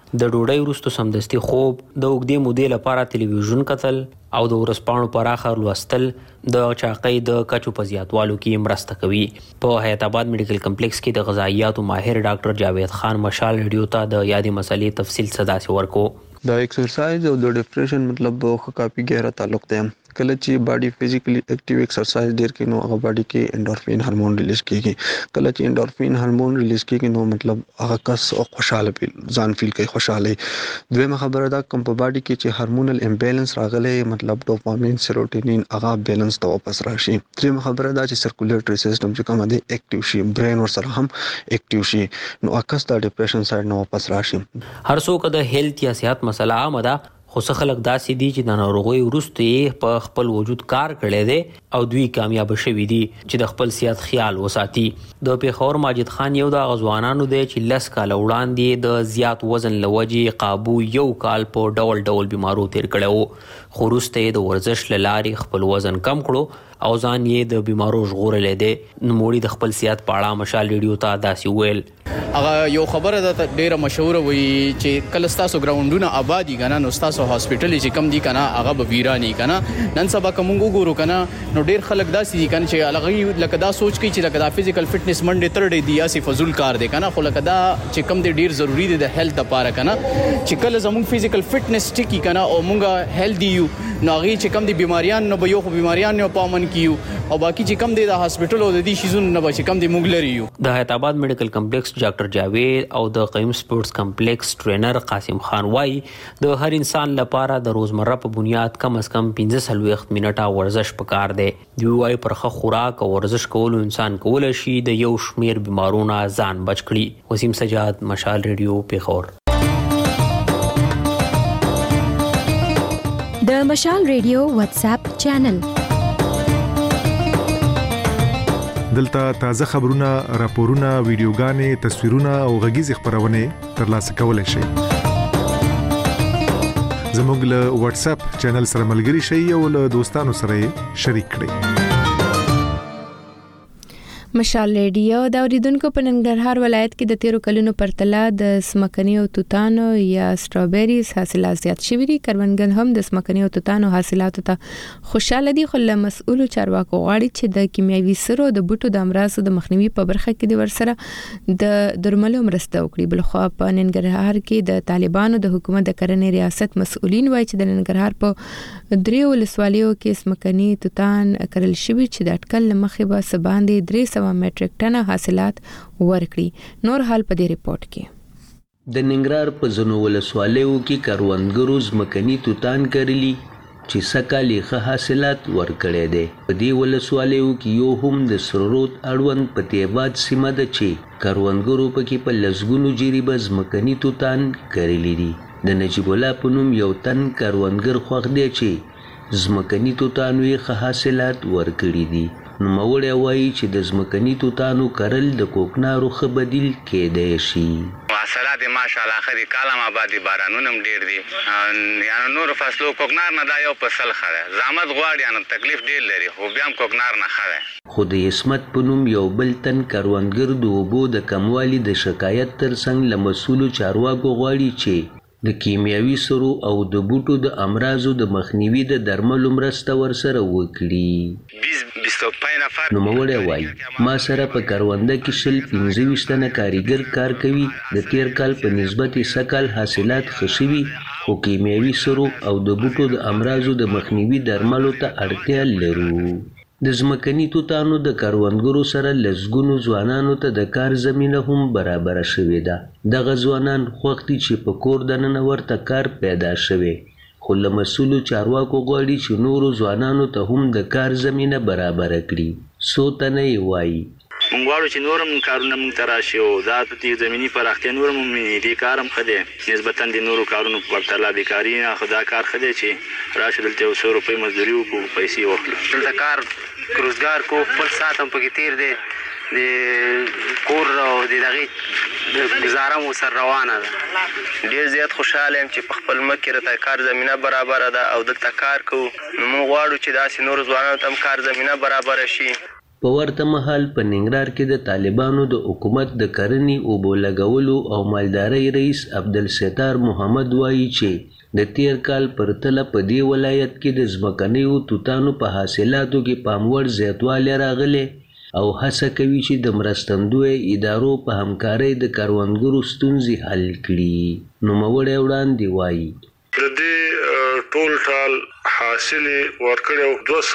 د ډوډۍ وروسته سمدستي خوب، د اوږدې مودې لپاره تلویزیون کتل او د ورځپاڼو پراخه لوستل د چاقۍ د کچو په زیاتوالو کې مرسته کوي. په حیات آباد میډیکل کمپلیکس کې د غذایاتو ماهر ډاکټر جاوید خان مشال ریډیو ته د یادې مسلې تفصیل صداسې ورکو. د ایکسرسایز او د ډیپریشن مطلب کافي ګهره تعلق دی. کله چې باډي فزیکلی اکټیو ایکسرسایز ډیر کې نو هغه باډي کې انډورفین هورمون ریلیز کیږي. کله چې انډورفین هورمون ریلیز کیږي نو مطلب هغه کس خوشاله ځان فیل کوي، خوشاله. دویمه خبره دا کوم په باډي کې چې هورمونل امبیلنس راغلی مطلب ډوپامین سیروټونین هغه بیلنس ته واپس راشي. دریمه خبره دا چې سرکولیټری سیستم چې کوم دی اکټیو شي، برین ورسره هم اکټیو شي، نو اکس د ډیپریشن سایډ نه واپس راشي. هر څوک د هیلث یا صحت مسله عامه ده، خو څه خلک داسې دي چې د ناروغۍ وروسته یې په خپل وجود کار کړی دی او دوی کامیاب شوي دي چې د خپل صحت خیال وساتي. د پیښور ماجد خان یو د غزوانانو دی چې 10 کاله وړاندې د زیات وزن له وجې قابو یو کال په ډول ډول بیمارو تیر کړی و، خو وروسته یې د ورزش له لارې خپل وزن کم کړو او ځان یې د بیمارو ژغورلی دی. نوموړي د خپل صحت په اړه مشال ریډیو ته داسې وویل. هغه یو خبره ده ډیره مشهوره وي چې کله ستاسو ګراوندونه آبادی کنه نو ستاسو هاسپټل چې کم دي کنه هغه به ویرانی کنه. نن سبا کوم وګورو کنه نو ډیر خلک داسې دي کنه چې الګي لکه دا سوچ کوي چې لکه دا فزیکل فټنس منډه تر ډې دی اسی فزول کار دی کنه، خو لکه دا چې کم دی ډیر ضروری دی د هیلث لپاره کنه. چې کله زموږ فزیکل فټنس ټکی کنه او مونږه هیلدی یو نو هغه چې کم دی بیماریان نه به یو خو بیماریان نه پامن کیو او باقی چې کم دی د هاسپټل او د دې شیزون نه به چې کم دی مونږ لري یو. د حیات آباد میډیکل کمپلیکس ډاکټر جاوید او د قیم سپورتس کمپلیکس ټرینر قاسم خان وایي د هر انسان لپاره د روزمره په بنیاد کم از کم 15 منټه ورزش پکار دی. دوی وایي پرخه خوراک او ورزش کولو انسان کولای شي د یو شمیر بیمارونو ځان بچ کړي. وسیم سجاد، مشال ریډیو، پیښور. د مشال ریډیو واتس اپ چینل دلته تازه خبرونه، راپورونه، ویډیوګانې، تصویرونه او غږیز خبرونه ترلاسه کولای شئ. زموږ له واتس اپ چینل سره ملګري شئ او له دوستانو سره شریک کړئ. مشال ریډیو د اوریدونکو په ننګرهار ولایت کې د 13 کلونو پرتله د سمکني او توتانو یا سټرابریز حاصلات زیات شوي دي. کروندګر هم د سمکني او توتانو حاصلاتو ته خوشاله دي، خو له مسؤلو چارواکو غواړي چې د کیمیاوي سرو د بوټو د امراضو د مخنیوي په برخه کې د ورسره د درملو مرسته وکړي. بلخوا په ننګرهار کې د طالبانو د حکومت د کرنې ریاست مسؤلین وایي چې د ننګرهار په 3 ولسوالیو کې سمکني توتان کرل شوي چې د اټکل مخې به سباندې 300 میټریک ټن حاصلات ورکړي. نور حال په دې ریپورت کې. د ننګرهار په ځینو ولسوالیو کې کروندګرو ځمکني توتان کرلي چې سکهالی ښه حاصلات ورکړي دي. په دې ولسوالیو کې یو هم د سرورود اړوند په تیباد سیمه ده چې کروندګرو پکې په لسګونو جریبه ځمکني توتان کرلي دي. د نجیب الله په نوم یو تن کروندګر خوښ دی چې ځمکني توتانو یې ښه حاصلات ورکړي دي. نوموړی وایي چې د ځمکني توتانو کرل د کوکنارو ښه بدیل کېدای شي. حاصلات یې ماشاءالله ښه دي، کالم آباد دي، بارانونه هم ډېر دي. یعنې نورو فصلو کوکنار نه دا یو فصل ښه دی. زحمت غواړي، یعنې تکلیف ډېر لري، خو بیا هم کوکنار نه ښه دی. خو د عصمت په نوم یو بل تن کروندګر د اوبو د کموالي د شکایت ترڅنګ له مسؤلو چارواکو غواړي چې د کیمیاوي سرو او د بوټو د امراضو د مخنیوي د درملو مرسته ورسره وکړي. نوموړی وایي ما سره په کرونده کې 25 تنه کاریګر کار کوي. د تیر کال په نسبت سکهال حاصلات ښه شوي، خو کیمیاوي سرو او د بوټو د امراضو د مخنیوي درملو ته اړتیا لرو. د ځمکني توتانو د کروندګرو سره لسګونو ځوانانو ته د کار زمینه هم برابره شوې ده. دغه ځوانان خوښ دي چې په کور دننه ورته کار پیدا شوی، خو له مسؤلو چارواکو غواړي چې نورو ځوانانو ته هم د کار زمینه برابره کړي. څو تنه یې وایي مونږ غواړو چې نور هم کارونه مونږ ته راشي او دا د زمیني پراختیا نور هم دې کار هم ښه دی نسبتا د نورو کارونو په پرتله بیکاري نه، خو دا کار ښه دی چې راشو دلته 100 روپۍ مزدوري وکړو، پیسې واخلو. دلته کار روزګار کو خپل ساعت هم پکې تیر دی، د کور او د دغې گزاره مو سر روانه ده. ډېر زیات خوشحاله یم چې په خپل ملک کې راته کار زمینه برابره ده او دلته کار کوو. نو موږ غواړو چې داسې نورو ځوانانو ته هم کار زمینه برابره شي. په ورته مهال په ننګرهار کې د طالبانو د حکومت د کرنې اوبو لګولو او مالدارۍ رئیس عبدالستار محمد وایي چې د تیر کال پرتله په دې ولایت کې د ځمکنیو توتانو په حاصلاتو کې پاموړ زیاتوالی راغلی او هڅه کوي چې د مرستندوی ادارو په همکارۍ د کروندګرو ستونزې حل کړي. نوموړی وړاندې وایي د دې ټول ټال حاصل ورکړو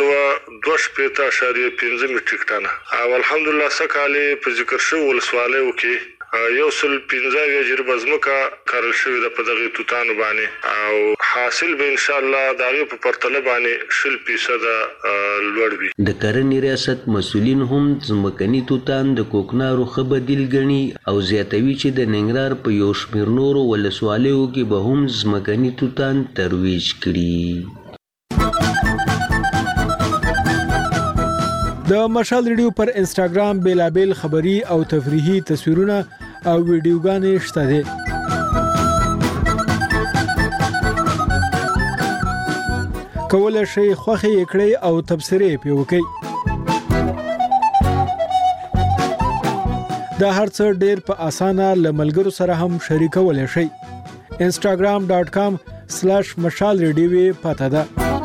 222.5 میټریک ټن او الحمدلله سکهاله په ذکر شو ولسوالیو کې 115 جربه ځمکه کارل شوې ده په دغه توتانو باندې او حاصل به ان شاء الله دغه په پرتله باندې 0% لوړ وي. د کرنې ریاست مسولین هم ځمکني توتان د کوکنارو ښه بدیل ګڼي او زیاتوي چې د ننګرهار په یو شمېر نورو ولسوالیو کې به هم ځمکني توتان ترویج کړي. د مشال ریډیو پر انسټاګرام بیلابل خبري او تفریحي تصویرونه او ویډیوګانې شته دي. کولای شئ خوښه یې کړئ او تبصرې پې وکړئ. دا هر څه ډېر په اسانه له ملګرو سره هم شریکولی شئ. instagram.com/mashalradio پته ده.